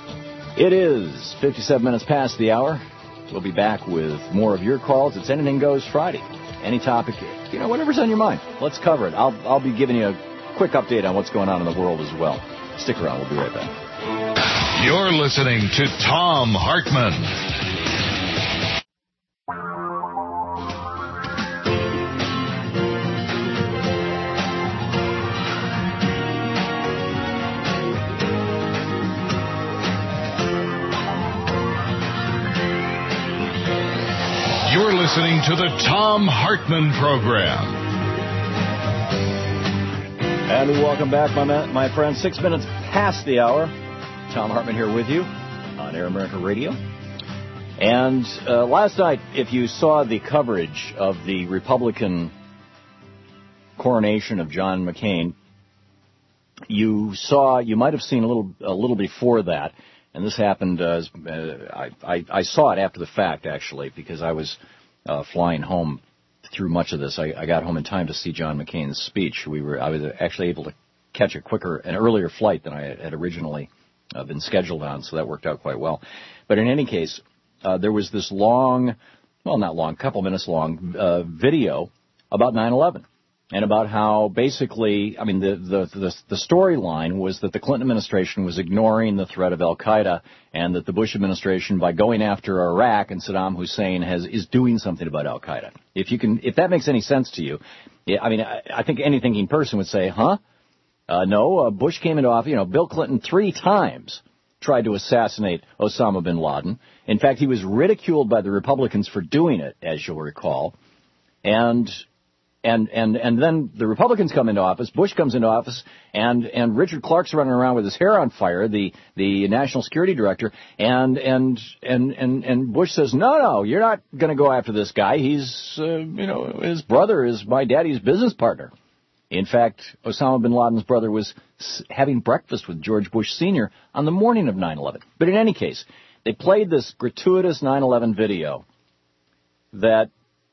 It is fifty-seven minutes past the hour. We'll be back with more of your calls. It's Anything Goes Friday. Any topic, you know, whatever's on your mind, let's cover it. I'll I'll be giving you a quick update on what's going on in the world as well. Stick around. We'll be right back. You're listening to Tom Hartman. You're listening to the Tom Hartman Program. And welcome back, my, man, my friends. Six minutes past the hour. Tom Hartman here with you on Air America Radio. And uh, last night, if you saw the coverage of the Republican coronation of John McCain, you saw, you might have seen a little, a little before that. And this happened, uh, I, I, I saw it after the fact, actually, because I was uh, flying home through much of this. I, I got home in time to see John McCain's speech. We were, I was actually able to catch a quicker, an earlier flight than I had originally uh, been scheduled on, so that worked out quite well. But in any case, uh, there was this long, well, not long, couple minutes long uh, video about nine eleven. And about how basically, I mean, the the the, the storyline was that the Clinton administration was ignoring the threat of Al-Qaeda, and that the Bush administration, by going after Iraq and Saddam Hussein, has is doing something about Al-Qaeda. If you can, if that makes any sense to you, I mean, I, I think any thinking person would say, huh? Uh, no, uh, Bush came into office. You know, Bill Clinton three times tried to assassinate Osama bin Laden. In fact, he was ridiculed by the Republicans for doing it, as you'll recall, and. And, and, and then the Republicans come into office, Bush comes into office, and, and Richard Clark's running around with his hair on fire, the, the national security director, and, and, and, and, and Bush says, no, no, you're not going to go after this guy. He's, uh, you know, his brother is my daddy's business partner. In fact, Osama bin Laden's brother was having breakfast with George Bush Senior on the morning of nine eleven. But in any case, they played this gratuitous nine eleven video that,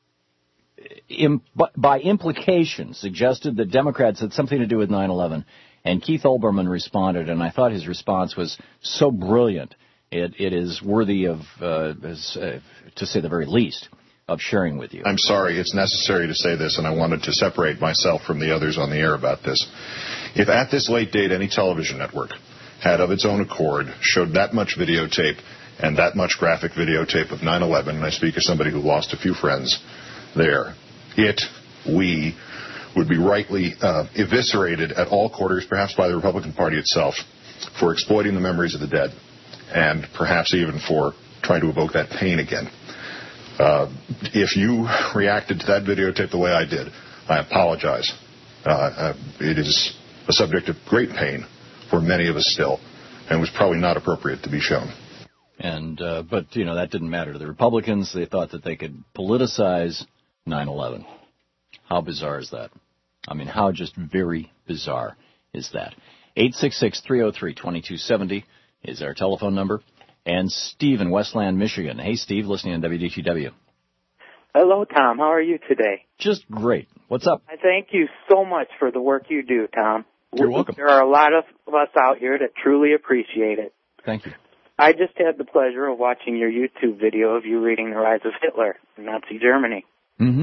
In, by implication, suggested that Democrats had something to do with nine eleven, and Keith Olbermann responded, and I thought his response was so brilliant, it, it is worthy of, uh, as, uh, to say the very least, of sharing with you. I'm sorry, it's necessary to say this, and I wanted to separate myself from the others on the air about this. If at this late date any television network had of its own accord showed that much videotape and that much graphic videotape of nine eleven, and I speak as somebody who lost a few friends there, it, we, would be rightly uh, eviscerated at all quarters, perhaps by the Republican Party itself, for exploiting the memories of the dead, and perhaps even for trying to evoke that pain again. Uh, if you reacted to that videotape the way I did, I apologize. Uh, uh, it is a subject of great pain for many of us still, and was probably not appropriate to be shown. And uh, but, you know, that didn't matter to the Republicans. They thought that they could politicize nine eleven. How bizarre is that? I mean, how just very bizarre is that? eight six six, three oh three, two two seven oh is our telephone number. And Steve in Westland, Michigan. Hey, Steve, listening on W D T W. Hello, Tom. How are you today? Just great. What's up? I thank you so much for the work you do, Tom. You're welcome. There are a lot of us out here that truly appreciate it. Thank you. I just had the pleasure of watching your YouTube video of you reading The Rise of Hitler in Nazi Germany. Mm-hmm.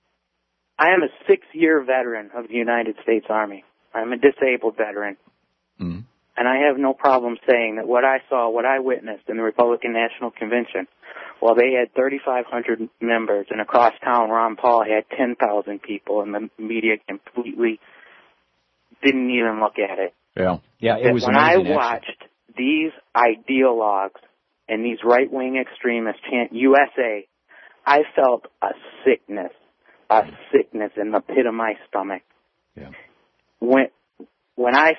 I am a six-year veteran of the United States Army. I'm a disabled veteran. Mm-hmm. And I have no problem saying that what I saw, what I witnessed in the Republican National Convention, while they had thirty-five hundred members, and across town Ron Paul had ten thousand people, and the media completely didn't even look at it. Yeah, yeah, it was when amazing. I watched these ideologues and these right-wing extremists chant U S A, I felt a sickness, a sickness in the pit of my stomach. Yeah. When, when I,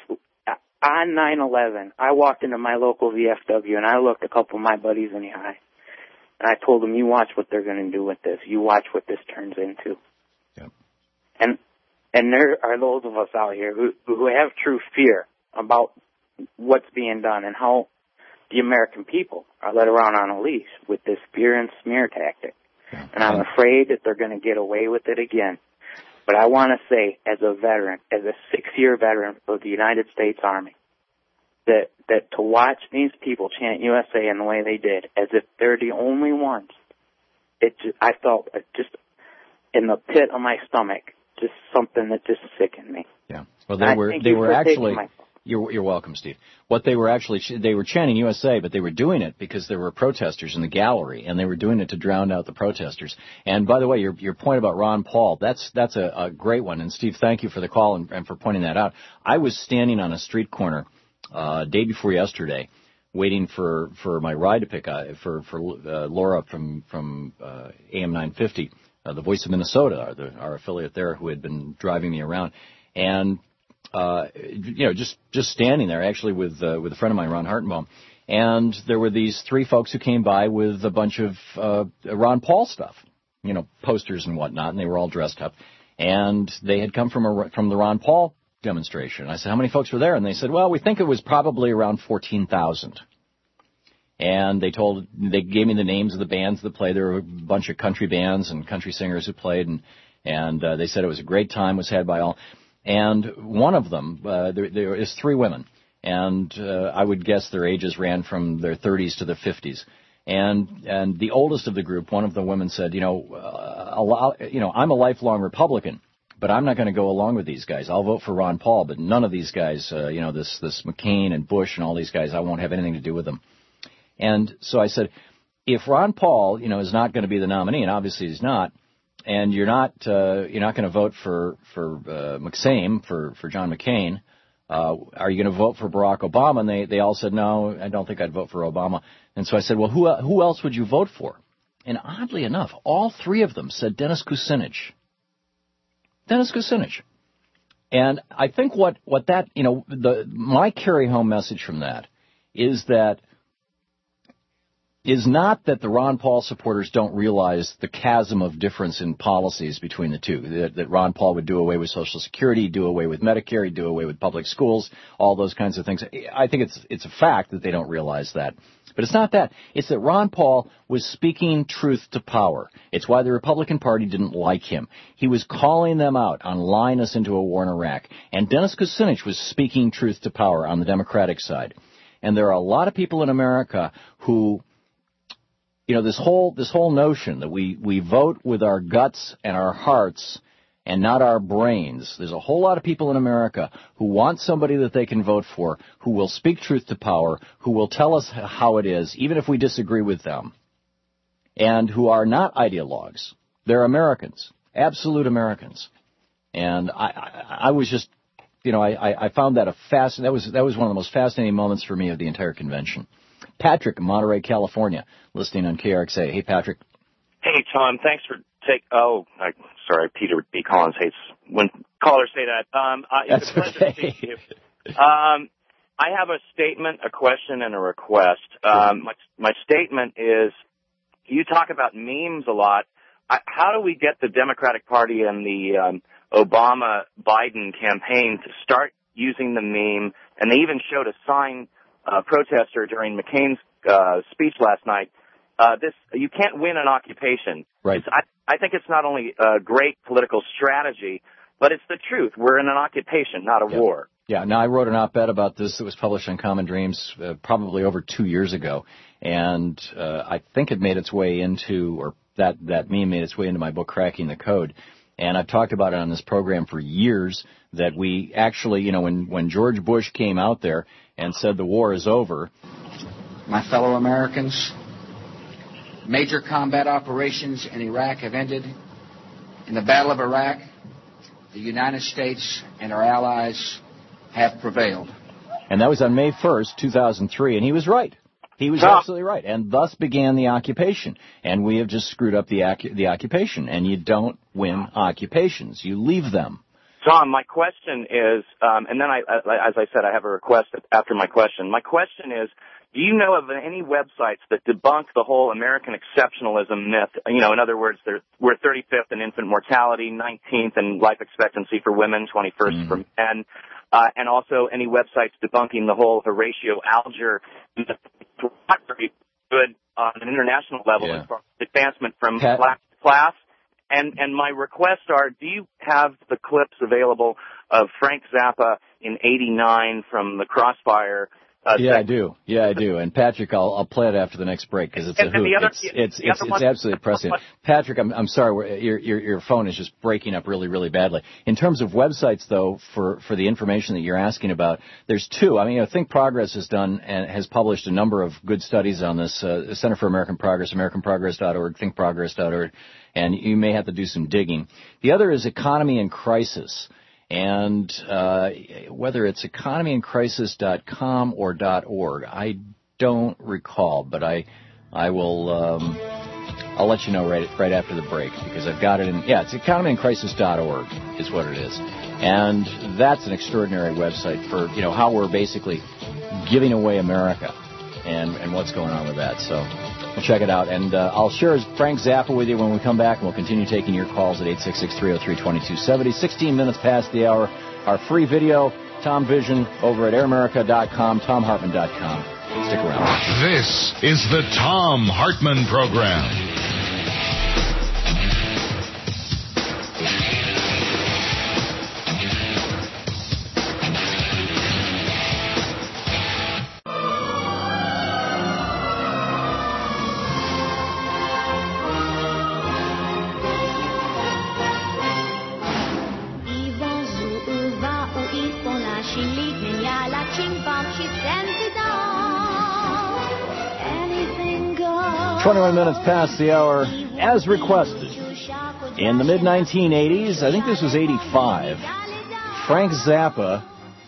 on nine eleven, I walked into my local V F W and I looked a couple of my buddies in the eye. And I told them, you watch what they're going to do with this. You watch what this turns into. Yeah. And and there are those of us out here who, who have true fear about what's being done and how the American people are led around on a leash with this fear and smear tactic. Yeah. And I'm afraid that they're going to get away with it again. But I want to say, as a veteran, as a six-year veteran of the United States Army, that that to watch these people chant U S A in the way they did, as if they're the only ones, it just, I felt just in the pit of my stomach, just something that just sickened me. Yeah. Well, they were they were actually. You're you're welcome, Steve. What they were actually they were chanting U S A, but they were doing it because there were protesters in the gallery, and they were doing it to drown out the protesters. And by the way, your your point about Ron Paul, that's that's a, a great one. And Steve, thank you for the call and, and for pointing that out. I was standing on a street corner uh, day before yesterday, waiting for, for my ride to pick up for for uh, Laura from from uh, A M nine fifty, uh, the Voice of Minnesota, our, the, our affiliate there, who had been driving me around, and. Uh, you know, just, just standing there actually with, uh, with a friend of mine, Ron Hartenbaum. And there were these three folks who came by with a bunch of, uh, Ron Paul stuff, you know, posters and whatnot, and they were all dressed up. And they had come from a, from the Ron Paul demonstration. I said, how many folks were there? And they said, well, we think it was probably around fourteen thousand. And they told, they gave me the names of the bands that played. There were a bunch of country bands and country singers who played, and, and, uh, they said it was a great time, was had by all. And one of them, uh, there, there is three women, and uh, I would guess their ages ran from their thirties to their fifties. And and the oldest of the group, one of the women said, you know, uh, allow, you know, I'm a lifelong Republican, but I'm not going to go along with these guys. I'll vote for Ron Paul, but none of these guys, uh, you know, this this McCain and Bush and all these guys, I won't have anything to do with them. And so I said, if Ron Paul, you know, is not going to be the nominee, and obviously he's not. And you're not uh, you're not going to vote for for uh, McSame for for John McCain. Uh, are you going to vote for Barack Obama? And they they all said no. I don't think I'd vote for Obama. And so I said, well, who who else would you vote for? And oddly enough, all three of them said Dennis Kucinich. Dennis Kucinich. And I think what what that you know the my carry home message from that is that. is not that the Ron Paul supporters don't realize the chasm of difference in policies between the two, that, that Ron Paul would do away with Social Security, do away with Medicare, he'd do away with public schools, all those kinds of things. I think it's it's a fact that they don't realize that. But it's not that. It's that Ron Paul was speaking truth to power. It's why the Republican Party didn't like him. He was calling them out on lying us into a war in Iraq. And Dennis Kucinich was speaking truth to power on the Democratic side. And there are a lot of people in America who... You know, this whole this whole notion that we, we vote with our guts and our hearts and not our brains. There's a whole lot of people in America who want somebody that they can vote for, who will speak truth to power, who will tell us how it is, even if we disagree with them, and who are not ideologues. They're Americans, absolute Americans. And I, I, I was just, you know, I, I found that a fast. That was that was one of the most fascinating moments for me of the entire convention. Patrick in Monterey, California, listening on K R X A. Hey, Patrick. Hey, Tom. Thanks for take. Oh, I, sorry, Peter B. Collins hates when callers say that. Um, uh, it's That's a pleasure okay. to speak to you. Um, I have a statement, a question, and a request. Um, my, my statement is, you talk about memes a lot. I, how do we get the Democratic Party and the um, Obama-Biden campaign to start using the meme? And they even showed a sign uh, protester during McCain's uh, speech last night. Uh, this you can't win an occupation. Right. It's, I, I think it's not only a great political strategy, but it's the truth. We're in an occupation, not a yeah. war. Yeah, now I wrote an op-ed about this that was published on Common Dreams uh, probably over two years ago, and uh, I think it made its way into, or that, that meme made its way into my book, Cracking the Code. And I've talked about it on this program for years, that we actually, you know, when, when George Bush came out there and said the war is over. My fellow Americans, major combat operations in Iraq have ended. In the Battle of Iraq, the United States and our allies have prevailed. And that was on May first, two thousand three, and he was right. He was Tom. absolutely right. And thus began the occupation. And we have just screwed up the the occupation. And you don't win occupations. You leave them. Tom, my question is, um, and then I, as I said, I have a request after my question. My question is, do you know of any websites that debunk the whole American exceptionalism myth? You know, in other words, we're thirty-fifth in infant mortality, nineteenth in life expectancy for women, twenty-first mm-hmm. for men. Uh, and also any websites debunking the whole Horatio Alger, not very good on an international level yeah. as far as advancement from Pat- class to class. And, and my requests are, do you have the clips available of Frank Zappa in eighty-nine from the Crossfire? Uh, yeah, I do. Yeah, I do. And Patrick, I'll, I'll play it after the next break because it's and, a hoot. Other, it's it's the it's, it's absolutely prescient. Patrick, I'm I'm sorry, your your your phone is just breaking up really really badly. In terms of websites, though, for for the information that you're asking about, there's two. I mean, you know, Think Progress has done and has published a number of good studies on this. Uh, Center for American Progress, American Progress dot org, think progress dot org, and you may have to do some digging. The other is Economy in Crisis. And uh, whether it's economy in crisis dot com or .org, I don't recall, but I I will um, I'll let you know right right after the break because I've got it in. Yeah, it's economy in crisis dot org is what it is, and that's an extraordinary website for you know how we're basically giving away America and and what's going on with that. So. Check it out, and uh, I'll share Frank Zappa with you when we come back, and we'll continue taking your calls at eight six six, three oh three, two two seven oh. sixteen minutes past the hour. Our free video, Tom Vision, over at air america dot com, tom hartman dot com. Stick around. This is the Tom Hartman Program. twenty-one minutes past the hour, as requested. In the mid nineteen eighties, I think this was eighty-five, Frank Zappa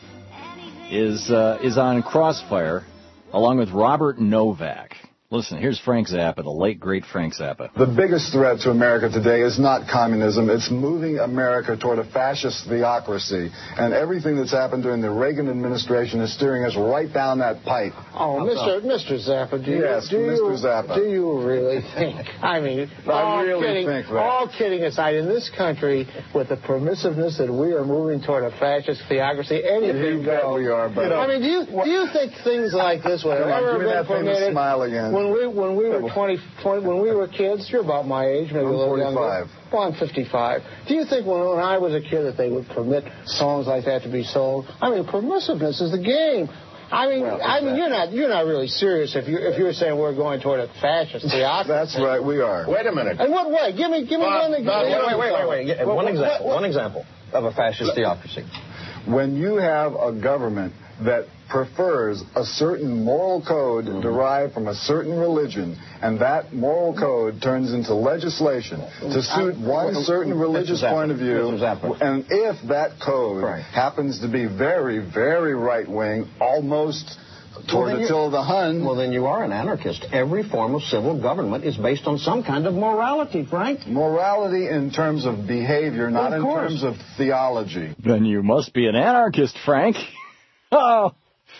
is uh, is on Crossfire along with Robert Novak. Listen, here's Frank Zappa, the late, great Frank Zappa. The biggest threat to America today is not communism. It's moving America toward a fascist theocracy. And everything that's happened during the Reagan administration is steering us right down that pipe. Oh, Mister Mister Zappa, do you, yes, do Mister you, Zappa. do you really think? I mean, I all, really kidding, think that. all kidding aside, in this country, with the permissiveness that we are moving toward a fascist theocracy, anything you bet we are, but... I mean, do you, do you think things like this would have ever been permitted? Smile again. When we when we were twenty, twenty, when we were kids, you're about my age, maybe I'm a little forty-five. younger. Well, I'm fifty-five. Do you think when, when I was a kid that they would permit songs like that to be sold? I mean, permissiveness is the game. I mean, well, I mean, you're not you're not really serious if you if you're saying we're going toward a fascist theocracy. That's right, we are. Wait a minute. In what way? Give me give me uh, one example. No, wait, wait, wait, wait, wait. Well, one what, example. What, one example of a fascist theocracy. When you have a government that prefers a certain moral code mm-hmm. derived from a certain religion, and that moral code turns into legislation to suit I, one I, certain religious point of view, and if that code right. happens to be very, very right-wing, almost toward well, Attila the Hun... Well, then you are an anarchist. Every form of civil government is based on some kind of morality, Frank. Morality in terms of behavior, not well, of in course. terms of theology. Then you must be an anarchist, Frank. Oh...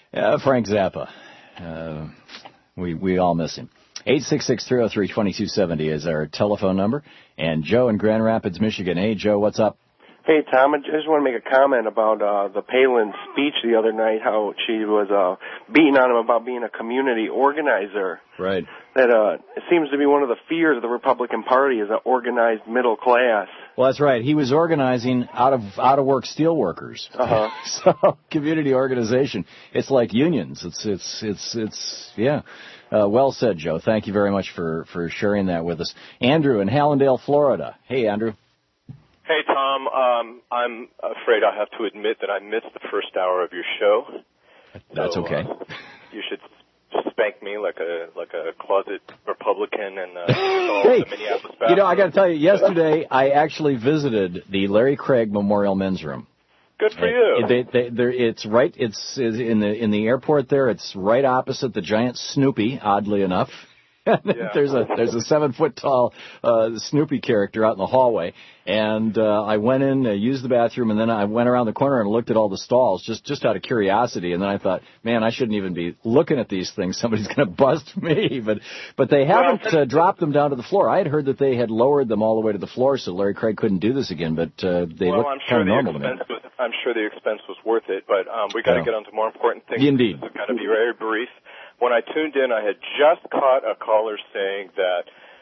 Uh, Frank Zappa. Uh, we we all miss him. eight six six, three oh three, two two seven oh is our telephone number. And Joe in Grand Rapids, Michigan. Hey, Joe, what's up? Hey, Tom, I just want to make a comment about uh, the Palin speech the other night, how she was uh, beating on him about being a community organizer. Right. That uh, it seems to be one of the fears of the Republican Party is an organized middle class. Well, that's right. He was organizing out of out of work steelworkers. Uh-huh. So community organization. It's like unions. It's it's it's it's yeah. Uh, well said, Joe. Thank you very much for for sharing that with us. Andrew in Hallandale, Florida. Hey, Andrew. Hey, Tom. Um, I'm afraid I have to admit that I missed the first hour of your show. That's so, okay. Uh, you should spank me like a like a closet Republican and uh, install hey, the Minneapolis you know, I got to tell you, yesterday I actually visited the Larry Craig Memorial Men's Room. Good for you. They, they, they, it's right. It's in the in the airport there. It's right opposite the giant Snoopy. Oddly enough. Yeah. there's a there's a seven foot tall uh, Snoopy character out in the hallway, and uh, I went in, uh, used the bathroom, and then I went around the corner and looked at all the stalls just just out of curiosity, and then I thought, man, I shouldn't even be looking at these things. Somebody's going to bust me, but but they haven't uh, dropped them down to the floor. I had heard that they had lowered them all the way to the floor, so Larry Craig couldn't do this again. But uh, they well, look I'm kind sure of the normal to me. expense was, I'm sure the expense was worth it, but um, we got to Yeah. get on to more important things. Indeed. It's got to be very brief. When I tuned in, I had just caught a caller saying that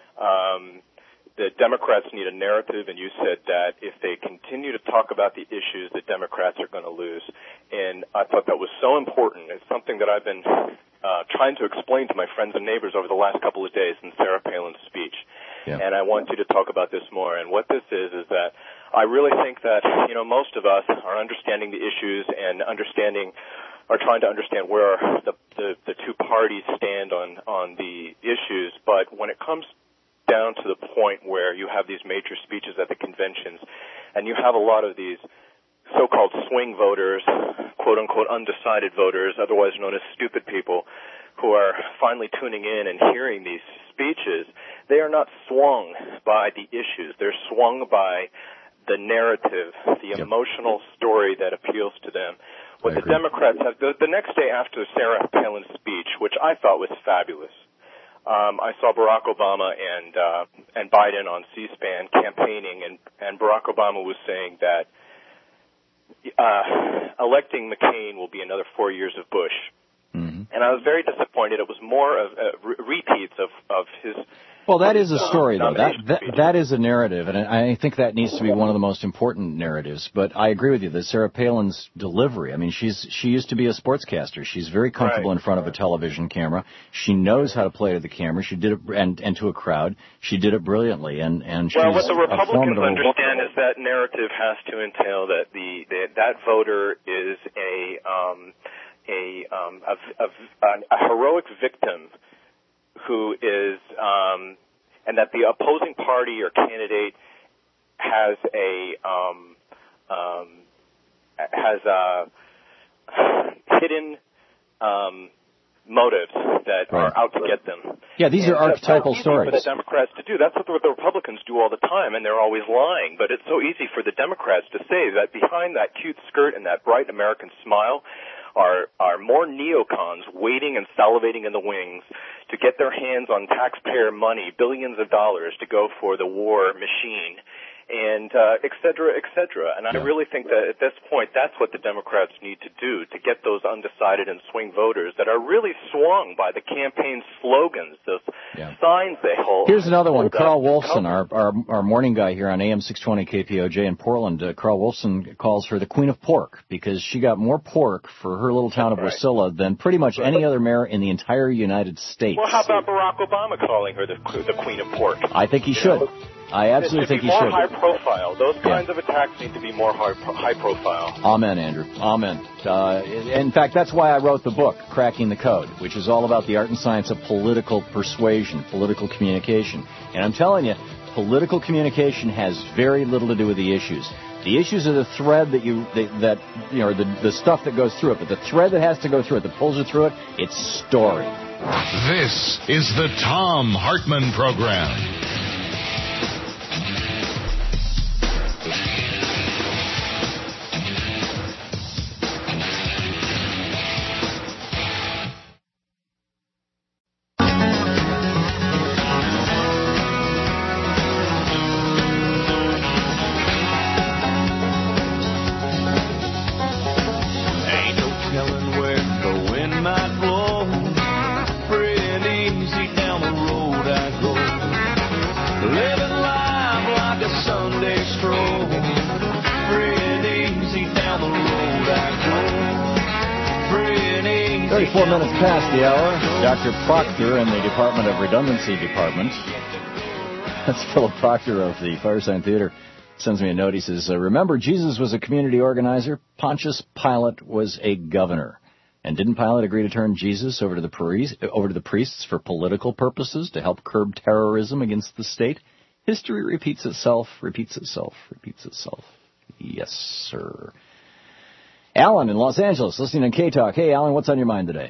um, the Democrats need a narrative, and you said that if they continue to talk about the issues, the Democrats are going to lose. And I thought that was so important. It's something that I've been uh, trying to explain to my friends and neighbors over the last couple of days in Sarah Palin's speech. Yeah. And I want you to talk about this more. And what this is is that I really think that, you know, most of us are understanding the issues and understanding are trying to understand where the, the, the two parties stand on, on the issues. But when it comes down to the point where you have these major speeches at the conventions and you have a lot of these so-called swing voters, quote-unquote undecided voters, otherwise known as stupid people, who are finally tuning in and hearing these speeches, they are not swung by the issues. They're swung by the narrative, the yep. emotional story that appeals to them. What the Democrats have, the, the next day after Sarah Palin's speech, which I thought was fabulous, um, I saw Barack Obama and uh, and Biden on C-SPAN campaigning, and, and Barack Obama was saying that uh, electing McCain will be another four years of Bush. Mm-hmm. And I was very disappointed. It was more of uh, re- repeats of, of his... Well, that is a story, though. That, that that is a narrative, and I think that needs to be one of the most important narratives. But I agree with you that Sarah Palin's delivery. I mean, she's she used to be a sportscaster. She's very comfortable right. in front of a television camera. She knows how to play to the camera. She did it and and to a crowd. She did it brilliantly, and and she's well, what the Republicans understand voter. is that narrative has to entail that the, the that voter is a um, a, um, a, a a heroic victim who is, um, and that the opposing party or candidate has a, um, um, has a hidden, um, motives that right. are out to get them. Yeah, these and are archetypal easy stories. For the Democrats to do. That's what the, the Republicans do all the time, and they're always lying. But it's so easy for the Democrats to say that behind that cute skirt and that bright American smile are are more neocons waiting and salivating in the wings to get their hands on taxpayer money, billions of dollars, to go for the war machine, and uh, et cetera, et cetera. And I really think that at this point, that's what the Democrats need to do, to get those undecided and swing voters that are really swung by the campaign slogans, those yeah. signs they hold. Here's another one. Carl Wolfson, our, our our morning guy here on A M six twenty K P O J in Portland, uh, Carl Wolfson calls her the Queen of Pork because she got more pork for her little town of right. Wasilla than pretty much any other mayor in the entire United States. Well, how about Barack Obama calling her the, the Queen of Pork? I think he should. know? I absolutely think he more should. More high profile. Those kinds yeah. of attacks need to be more high, high profile. Amen, Andrew. Amen. Uh, in fact, that's why I wrote the book, Cracking the Code, which is all about the art and science of political persuasion, political communication. And I'm telling you, political communication has very little to do with the issues. The issues are the thread that you that, that you know, the the stuff that goes through it. But the thread that has to go through it, that pulls you through it, it's story. This is the Thom Hartmann Program. thirty-four minutes past the hour. Doctor Proctor in the Department of Redundancy Department. That's Philip Proctor of the Firesign Theater. Sends me a note. He says, uh, remember, Jesus was a community organizer. Pontius Pilate was a governor. And didn't Pilate agree to turn Jesus over to the priests, over to the priests for political purposes to help curb terrorism against the state? History repeats itself, repeats itself, repeats itself. Yes, sir. Alan in Los Angeles, listening on K-Talk. Hey, Alan, what's on your mind today?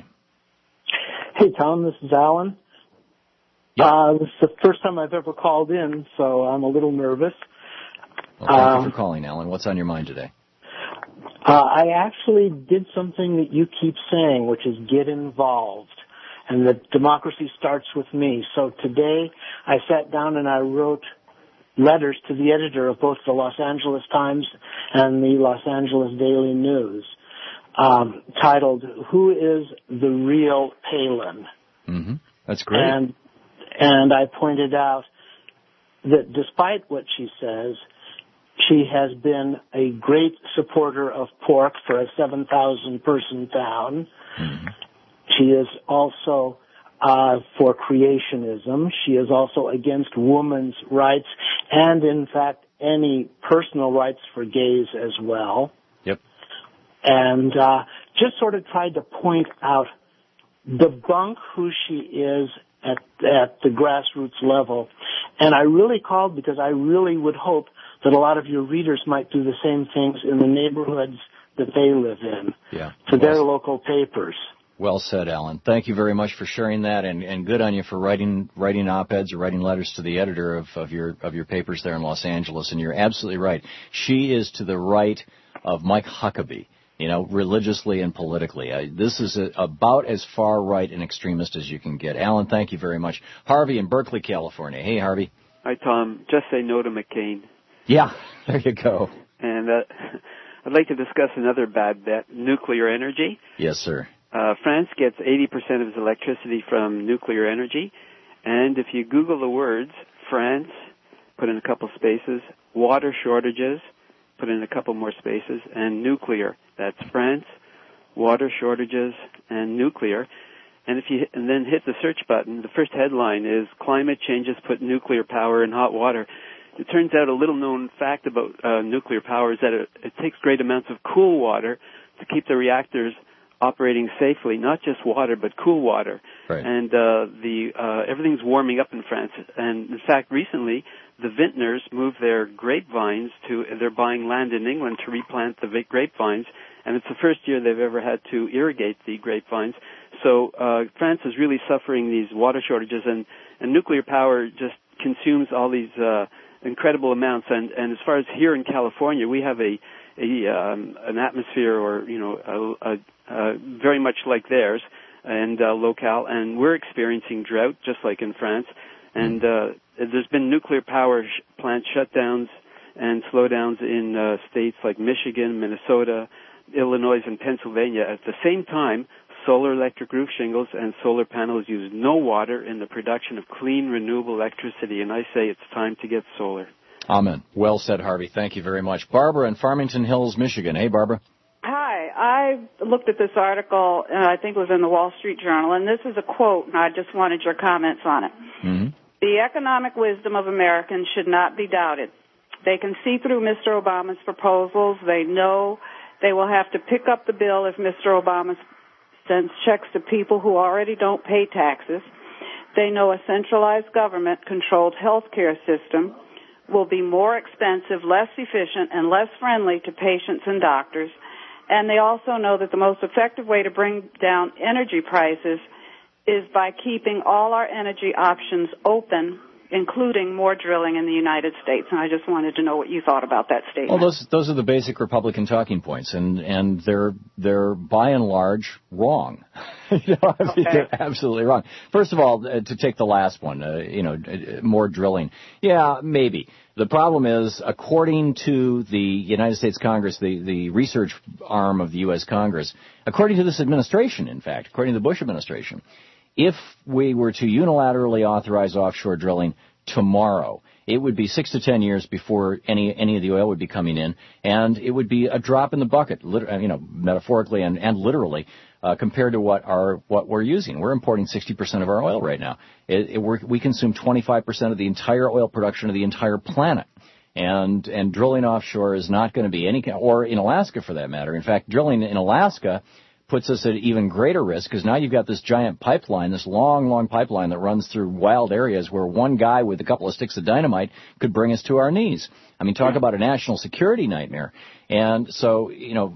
Hey, Tom, this is Alan. Yep. Uh, this is the first time I've ever called in, so I'm a little nervous. Well, thank um, you for calling, Alan. What's on your mind today? Uh, I actually did something that you keep saying, which is get involved, and that democracy starts with me. So today I sat down and I wrote letters to the editor of both the Los Angeles Times and the Los Angeles Daily News, um, titled, Who is the Real Palin? Mm-hmm. That's great. And, and I pointed out that despite what she says, she has been a great supporter of pork for a seven thousand person town. Mm-hmm. She is also uh, for creationism. She is also against women's rights and, in fact, any personal rights for gays as well. Yep. And uh, just sort of tried to point out, debunk who she is at, at the grassroots level. And I really called because I really would hope that a lot of your readers might do the same things in the neighborhoods that they live in, yeah. for well, their local papers. Well said, Alan. Thank you very much for sharing that, and, and good on you for writing writing op-eds or writing letters to the editor of, of your of your papers there in Los Angeles. And you're absolutely right. She is to the right of Mike Huckabee, you know, religiously and politically. Uh, this is a, about as far right and extremist as you can get. Alan, thank you very much. Harvey in Berkeley, California. Hey, Harvey. Hi, Tom. Just say no to McCain. Yeah, there you go. And uh, I'd like to discuss another bad bet, nuclear energy. Yes, sir. Uh, France gets eighty percent of its electricity from nuclear energy. And if you Google the words France, put in a couple spaces, water shortages, put in a couple more spaces, and nuclear. That's France, water shortages, and nuclear. And if you and then hit the search button, the first headline is climate changes put nuclear power in hot water. It turns out a little-known fact about uh, nuclear power is that it, it takes great amounts of cool water to keep the reactors operating safely, not just water, but cool water. Right. And uh, the uh, everything's warming up in France. And, in fact, recently, the vintners moved their grapevines to, they're buying land in England to replant the grapevines, and it's the first year they've ever had to irrigate the grapevines. So uh, France is really suffering these water shortages, and, and nuclear power just consumes all these uh, incredible amounts. And, and as far as here in California, we have a, a um, an atmosphere, or you know, a, a, a very much like theirs, and uh, locale, and we're experiencing drought just like in France. And uh, there's been nuclear power sh- plant shutdowns and slowdowns in uh, states like Michigan, Minnesota, Illinois, and Pennsylvania. At the same time, solar electric roof shingles and solar panels use no water in the production of clean, renewable electricity, and I say it's time to get solar. Amen. Well said, Harvey. Thank you very much. Barbara in Farmington Hills, Michigan. Hey, Barbara. Hi. I looked at this article, and I think it was in the Wall Street Journal, and this is a quote, and I just wanted your comments on it. Mm-hmm. The economic wisdom of Americans should not be doubted. They can see through Mister Obama's proposals. They know they will have to pick up the bill if Mister Obama sends checks to people who already don't pay taxes. They know a centralized government-controlled health care system will be more expensive, less efficient, and less friendly to patients and doctors. And they also know that the most effective way to bring down energy prices is by keeping all our energy options open, including more drilling in the United States. And I just wanted to know what you thought about that statement. Well, those those are the basic Republican talking points, and and they're they're by and large wrong. you know, I mean, okay. They're absolutely wrong. First of all, uh, to take the last one, uh, you know, uh, more drilling. Yeah, maybe. The problem is, according to the United States Congress, the, the research arm of the U S Congress, according to this administration, in fact, according to the Bush administration, if we were to unilaterally authorize offshore drilling, tomorrow. It would be six to ten years before any any of the oil would be coming in, and it would be a drop in the bucket, you know, metaphorically and, and literally, uh, compared to what our what we're using. We're importing sixty percent of our oil right now. It, it, we're, we consume twenty-five percent of the entire oil production of the entire planet, and and drilling offshore is not going to be any, or in Alaska for that matter. In fact, drilling in Alaska puts us at even greater risk because now you've got this giant pipeline, this long, long pipeline that runs through wild areas where one guy with a couple of sticks of dynamite could bring us to our knees. I mean, talk about a national security nightmare. And so, you know,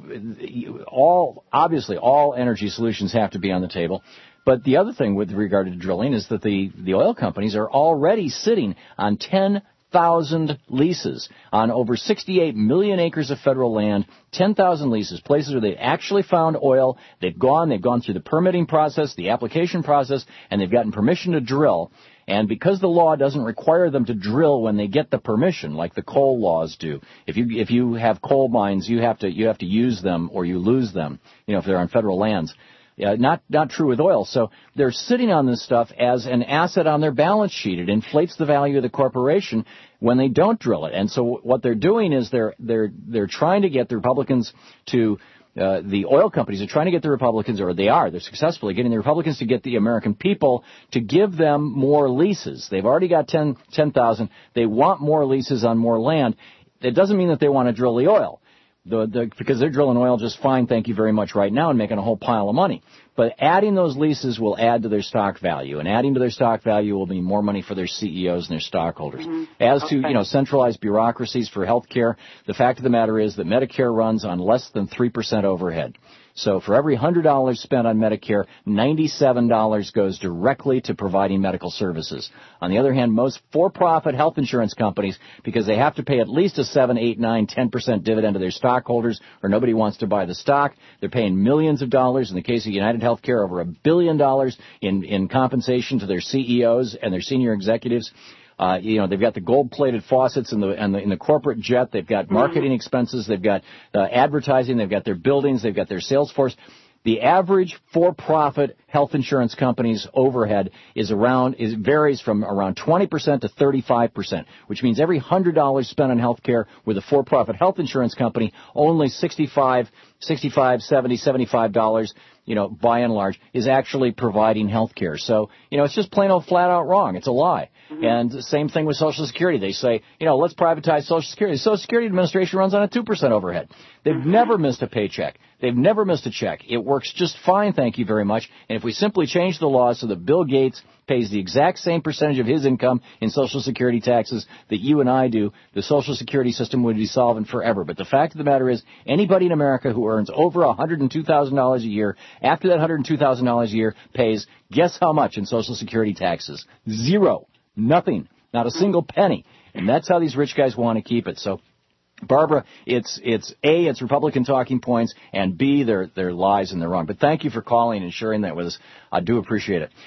all, obviously all energy solutions have to be on the table. But the other thing with regard to drilling is that the, the oil companies are already sitting on ten thousand leases on over sixty-eight million acres of federal land, ten thousand leases, places where they actually found oil. They've gone, they've gone through the permitting process, the application process, and they've gotten permission to drill. And because the law doesn't require them to drill when they get the permission, like the coal laws do, if you if you have coal mines, you have to you have to use them or you lose them, you know, if they're on federal lands. Uh, not not true with oil. So they're sitting on this stuff as an asset on their balance sheet. It inflates the value of the corporation when they don't drill it. And so what they're doing is they're they're they're trying to get the Republicans to uh, the oil companies are trying to get the Republicans, or they are, they're successfully getting the Republicans to get the American people to give them more leases. They've already got ten thousand. They want more leases on more land. It doesn't mean that they want to drill the oil. The, the, because they're drilling oil just fine, thank you very much, right now, and making a whole pile of money. But adding those leases will add to their stock value, and adding to their stock value will mean more money for their C E Os and their stockholders. Mm-hmm. As okay. to, you know, centralized bureaucracies for health care, the fact of the matter is that Medicare runs on less than three percent overhead. So for every one hundred dollars spent on Medicare, ninety-seven dollars goes directly to providing medical services. On the other hand, most for-profit health insurance companies, because they have to pay at least a seven, eight, nine, ten percent dividend to their stockholders, or nobody wants to buy the stock, they're paying millions of dollars. In the case of United Healthcare, over a billion dollars in, in compensation to their C E Os and their senior executives. Uh, you know, they've got the gold-plated faucets in the, and the in the corporate jet. They've got marketing mm-hmm. expenses. They've got uh, advertising. They've got their buildings. They've got their sales force. The average for-profit health insurance company's overhead is around is varies from around twenty percent to thirty-five percent, which means every one hundred dollars spent on health care with a for-profit health insurance company, only sixty-five, sixty-five, seventy, seventy-five dollars, you know, by and large, is actually providing health care. So, you know, it's just plain old flat out wrong. It's a lie. Mm-hmm. And the same thing with Social Security. They say, you know, let's privatize Social Security. The Social Security Administration runs on a two percent overhead. They've mm-hmm. never missed a paycheck. They've never missed a check. It works just fine, thank you very much. And if we simply change the law so that Bill Gates pays the exact same percentage of his income in Social Security taxes that you and I do, the Social Security system would be solvent forever. But the fact of the matter is, anybody in America who earns over one hundred two thousand dollars a year, after that one hundred two thousand dollars a year, pays, guess how much in Social Security taxes? Zero. Nothing. Not a single penny. And that's how these rich guys want to keep it. So, Barbara, it's it's A, it's Republican talking points, and B, they're, they're lies and they're wrong. But thank you for calling and sharing that with us. I do appreciate it.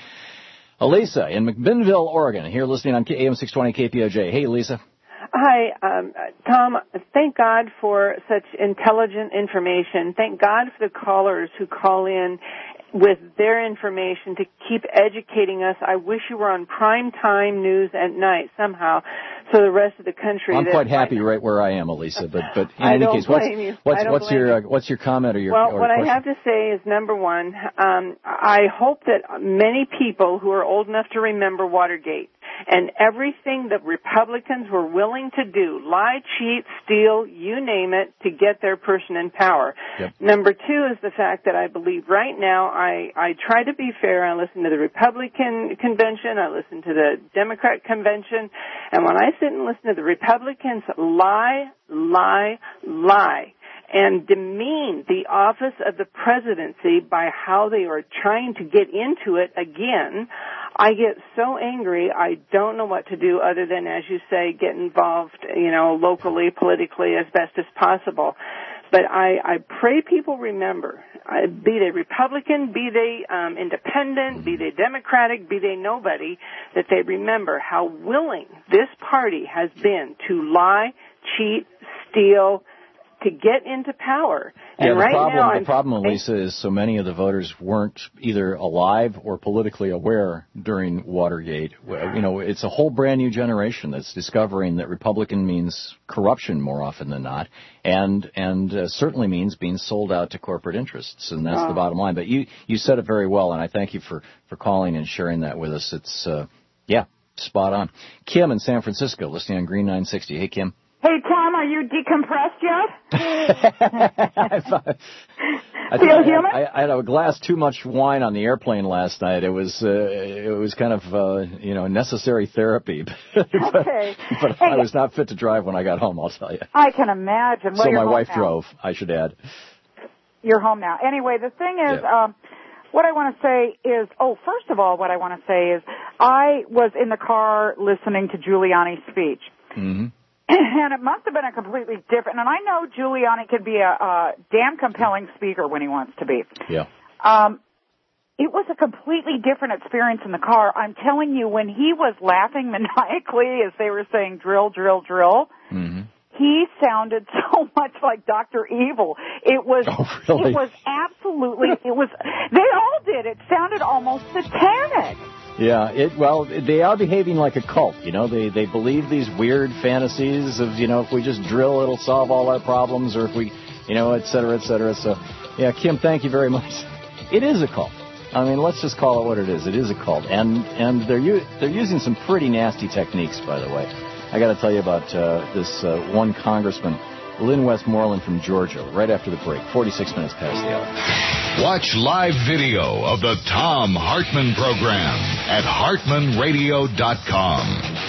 Elisa in McMinnville, Oregon, here listening on A M six twenty K P O J. Hey, Elisa. Hi, um, Tom. Thank God for such intelligent information. Thank God for the callers who call in with their information to keep educating us. I wish you were on prime time news at night somehow, so the rest of the country. I'm quite happy right where I am, Elisa. But but in any case, what's what's what's your uh, what's your comment or your well? Or what question? I have to say is, number one, um, I hope that many people who are old enough to remember Watergate and everything that Republicans were willing to do, lie, cheat, steal, you name it, to get their person in power. Yep. Number two is the fact that I believe right now, I, I try to be fair. I listen to the Republican convention. I listen to the Democrat convention. And when I sit and listen to the Republicans lie, lie, lie, and demean the office of the presidency by how they are trying to get into it again, I get so angry, I don't know what to do other than, as you say, get involved, you know, locally, politically, as best as possible. But I, I pray people remember, uh, be they Republican, be they um, independent, be they Democratic, be they nobody, that they remember how willing this party has been to lie, cheat, steal, to get into power. Yeah, And the right problem, now, the I'm, problem, Lisa, is so many of the voters weren't either alive or politically aware during Watergate. You know, it's a whole brand new generation that's discovering that Republican means corruption more often than not, and and uh, certainly means being sold out to corporate interests, and that's Oh. the bottom line. But you you said it very well, and I thank you for for calling and sharing that with us. It's uh, yeah, spot on. Kim in San Francisco, listening on Green nine sixty. Hey, Kim. Hey, Tom, are you decompressed yet? I, think I, had, I, I had a glass too much wine on the airplane last night. It was uh, it was kind of uh, you know necessary therapy, but, Okay. but Hey, I was not fit to drive when I got home. I'll tell you. I can imagine. Well, so you're my home wife now. drove. I should add. You're home now. Anyway, the thing is, um, what I want to say is, oh, first of all, what I want to say is, I was in the car listening to Giuliani's speech. Mm-hmm. And it must have been a completely different, and I know Giuliani can be a, a damn compelling speaker when he wants to be. Yeah. Um, it was a completely different experience in the car. I'm telling you, when he was laughing maniacally as they were saying drill, drill, drill, mm-hmm. he sounded so much like Doctor Evil. It was, oh, really? it was absolutely, it was, they all did. It sounded almost satanic. Yeah, it well, they are behaving like a cult. You know, they they believe these weird fantasies of, you know, if we just drill, it'll solve all our problems, or if we, you know, et cetera, et cetera. So, yeah, Kim, thank you very much. It is a cult. I mean, let's just call it what it is. It is a cult, and and they're u- they're using some pretty nasty techniques, by the way. I got to tell you about uh, this uh, one congressman, Lynn Westmoreland from Georgia, right after the break, forty-six minutes past the hour. Watch live video of the Thom Hartmann program at hartmann radio dot com.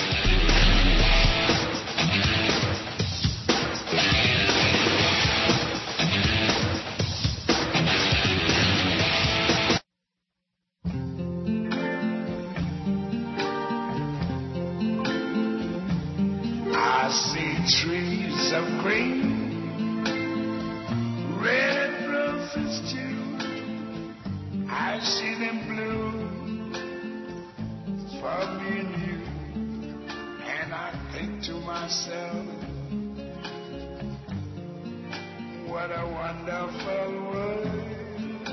I see trees of green, red roses too. I see them bloom for me and you, and I think to myself, what a wonderful world.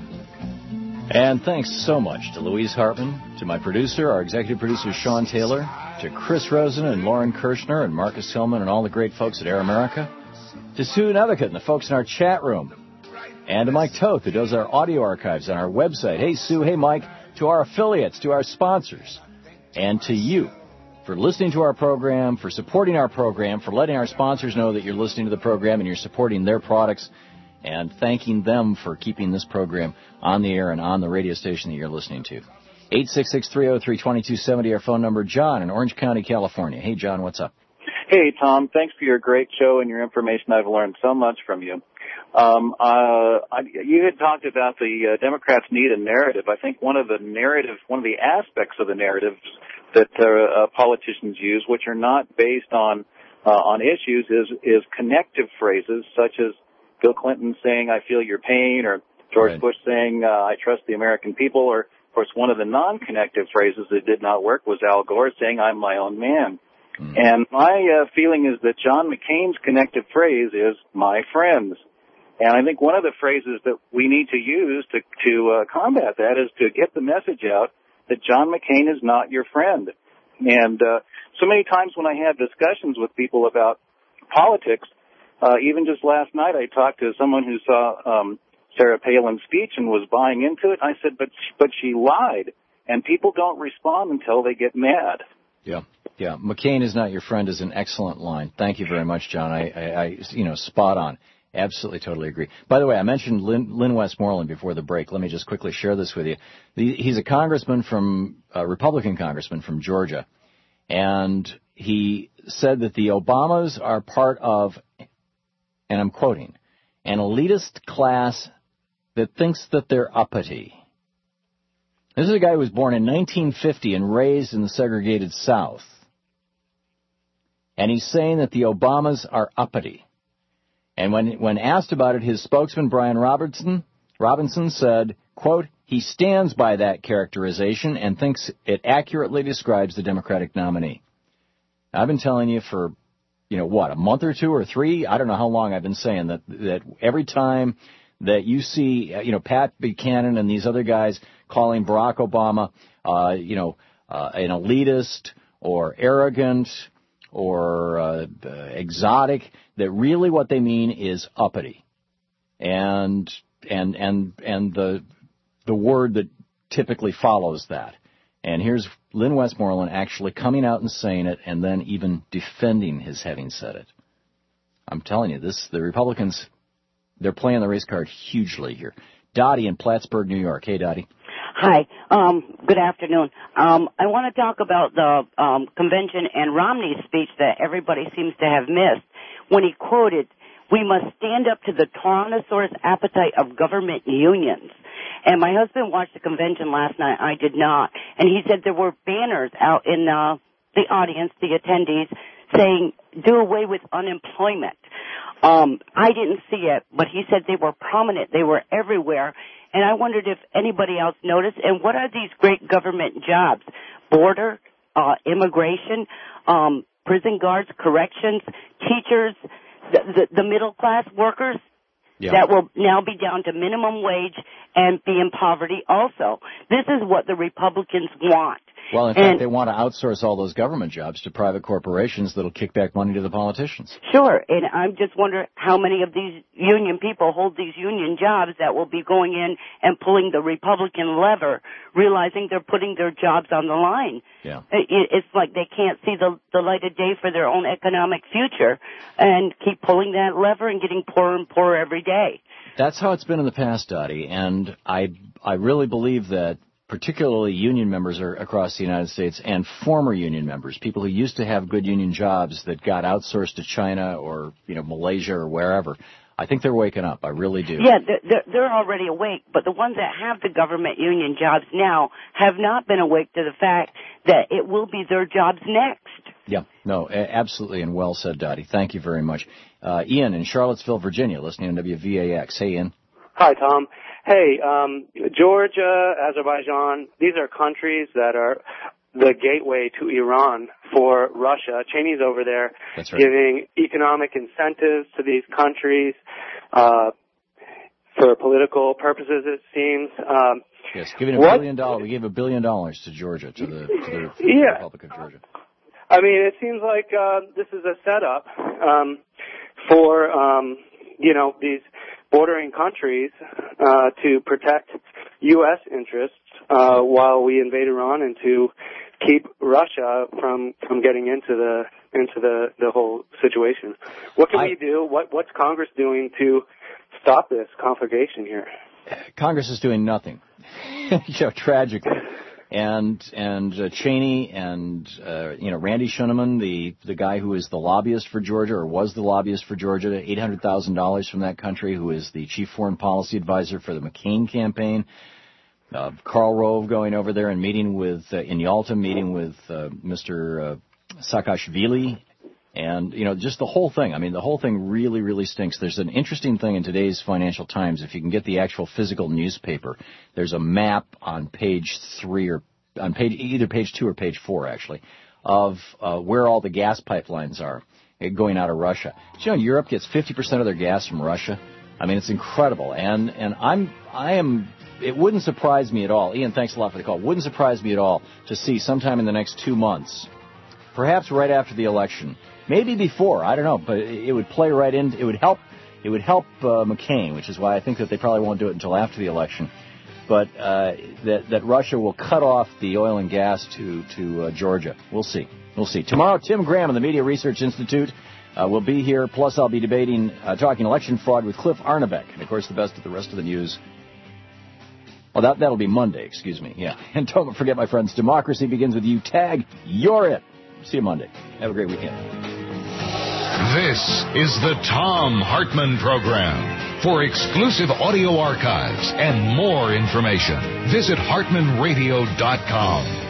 And thanks so much to Louise Hartman, to my producer, our executive producer, Sean Taylor, to Chris Rosen and Lauren Kirshner and Marcus Hillman and all the great folks at Air America, to Sue Nethercutt and the folks in our chat room, and to Mike Toth, who does our audio archives on our website. Hey, Sue. Hey, Mike. To our affiliates, to our sponsors, and to you for listening to our program, for supporting our program, for letting our sponsors know that you're listening to the program and you're supporting their products, and thanking them for keeping this program on the air and on the radio station that you're listening to. eight six six, three oh three, two two seven oh, our phone number. John in Orange County, California. Hey, John, what's up? Hey, Tom. Thanks for your great show and your information. I've learned so much from you. Um, uh, I, you had talked about the uh, Democrats need a narrative. I think one of the narrative, one of the aspects of the narratives that uh, uh, politicians use, which are not based on uh, on issues, is is connective phrases such as Bill Clinton saying "I feel your pain" or George Right. Bush saying uh, "I trust the American people," or of course one of the non-connective phrases that did not work was Al Gore saying "I'm my own man." Mm-hmm. And my uh, feeling is that John McCain's connective phrase is "my friends." And I think one of the phrases that we need to use to, to uh, combat that is to get the message out that John McCain is not your friend. And uh, so many times when I have discussions with people about politics, uh, even just last night I talked to someone who saw um, Sarah Palin's speech and was buying into it. I said, but but she lied, and people don't respond until they get mad. Yeah, yeah. McCain is not your friend is an excellent line. Thank you very much, John. I, I, I you know, spot on. Absolutely, totally agree. By the way, I mentioned Lynn, Lynn Westmoreland before the break. Let me just quickly share this with you. The, he's a congressman from, a Republican congressman from Georgia, and he said that the Obamas are part of, and I'm quoting, an elitist class that thinks that they're uppity. This is a guy who was born in nineteen fifty and raised in the segregated South. And he's saying that the Obamas are uppity. And when when asked about it, his spokesman, Brian Robertson, Robinson, said, quote, he stands by that characterization and thinks it accurately describes the Democratic nominee. Now, I've been telling you for, you know, what, a month or two or three? I don't know how long I've been saying that, that every time that you see, you know, Pat Buchanan and these other guys calling Barack Obama, uh, you know, uh, an elitist or arrogant or uh, exotic, that really what they mean is uppity. And and and and the the word that typically follows that. And here's Lynn Westmoreland actually coming out and saying it, and then even defending his having said it. I'm telling you, this the Republicans, they're playing the race card hugely here. Dottie in Plattsburgh, New York. Hey, Dottie. Hi. Um, good afternoon. Um, I want to talk about the um, convention and Romney's speech that everybody seems to have missed when he quoted, "We must stand up to the Tyrannosaurus appetite of government unions." And my husband watched the convention last night. I did not. And he said there were banners out in uh, the audience, the attendees, saying, "Do away with unemployment." Um, I didn't see it, but he said they were prominent. They were everywhere. And I wondered if anybody else noticed. And what are these great government jobs? Border, uh, immigration, um, prison guards, corrections, teachers, the, the, the middle-class workers yeah. that will now be down to minimum wage and be in poverty also. This is what the Republicans want. Well, in and, fact, they want to outsource all those government jobs to private corporations that'll kick back money to the politicians. Sure, and I'm just wondering how many of these union people hold these union jobs that will be going in and pulling the Republican lever, realizing they're putting their jobs on the line. Yeah. It, it's like they can't see the, the light of day for their own economic future and keep pulling that lever and getting poorer and poorer every day. That's how it's been in the past, Dottie, and I I really believe that particularly union members are across the United States and former union members, people who used to have good union jobs that got outsourced to China or, you know, Malaysia or wherever. I think they're waking up. I really do. Yeah, they're, they're already awake, but the ones that have the government union jobs now have not been awake to the fact that it will be their jobs next. Yeah, no, absolutely, and well said, Dottie. Thank you very much. Uh, Ian in Charlottesville, Virginia, listening on W V A X. Hey, Ian. Hi, Tom. Hey, um, Georgia, Azerbaijan, these are countries that are the gateway to Iran for Russia. Cheney's over there That's right. giving economic incentives to these countries uh, for political purposes, it seems. Um, yes, giving a what, billion dollars. We gave a billion dollars to Georgia, to the, to the, to the yeah. Republic of Georgia. I mean, it seems like uh, this is a setup um, for, um, you know, these bordering countries uh, to protect U S interests uh, while we invade Iran and to keep Russia from from getting into the into the the whole situation. What can I, we do? What what's Congress doing to stop this conflagration here? Congress is doing nothing. You know, tragically. And and uh, Cheney and uh, you know Randy Schuneman, the the guy who is the lobbyist for Georgia or was the lobbyist for Georgia, eight hundred thousand dollars from that country, who is the chief foreign policy advisor for the McCain campaign. Uh, Karl Rove going over there and meeting with uh, in Yalta, meeting with uh, Mister Uh, Saakashvili, and you know just the whole thing. I mean, the whole thing really really stinks. There's an interesting thing in today's Financial Times. If you can get the actual physical newspaper, there's a map on page three or on page either page two or page four actually of uh, where all the gas pipelines are going out of Russia. You know, Europe gets fifty percent of their gas from Russia. I mean, it's incredible, and and I'm I am. It wouldn't surprise me at all. Ian, thanks a lot for the call. It wouldn't surprise me at all to see sometime in the next two months, perhaps right after the election, maybe before, I don't know, but it would play right in. It would help. It would help uh, McCain, which is why I think that they probably won't do it until after the election. But uh, that that Russia will cut off the oil and gas to to uh, Georgia. We'll see. We'll see. Tomorrow, Tim Graham of the Media Research Institute uh, will be here. Plus, I'll be debating, uh, talking election fraud with Cliff Arnebeck, and of course, the best of the rest of the news. Well, that, that'll be Monday, excuse me. Yeah. And don't forget, my friends, democracy begins with you. Tag, you're it. See you Monday. Have a great weekend. This is the Thom Hartmann Program. For exclusive audio archives and more information, visit hartmann radio dot com.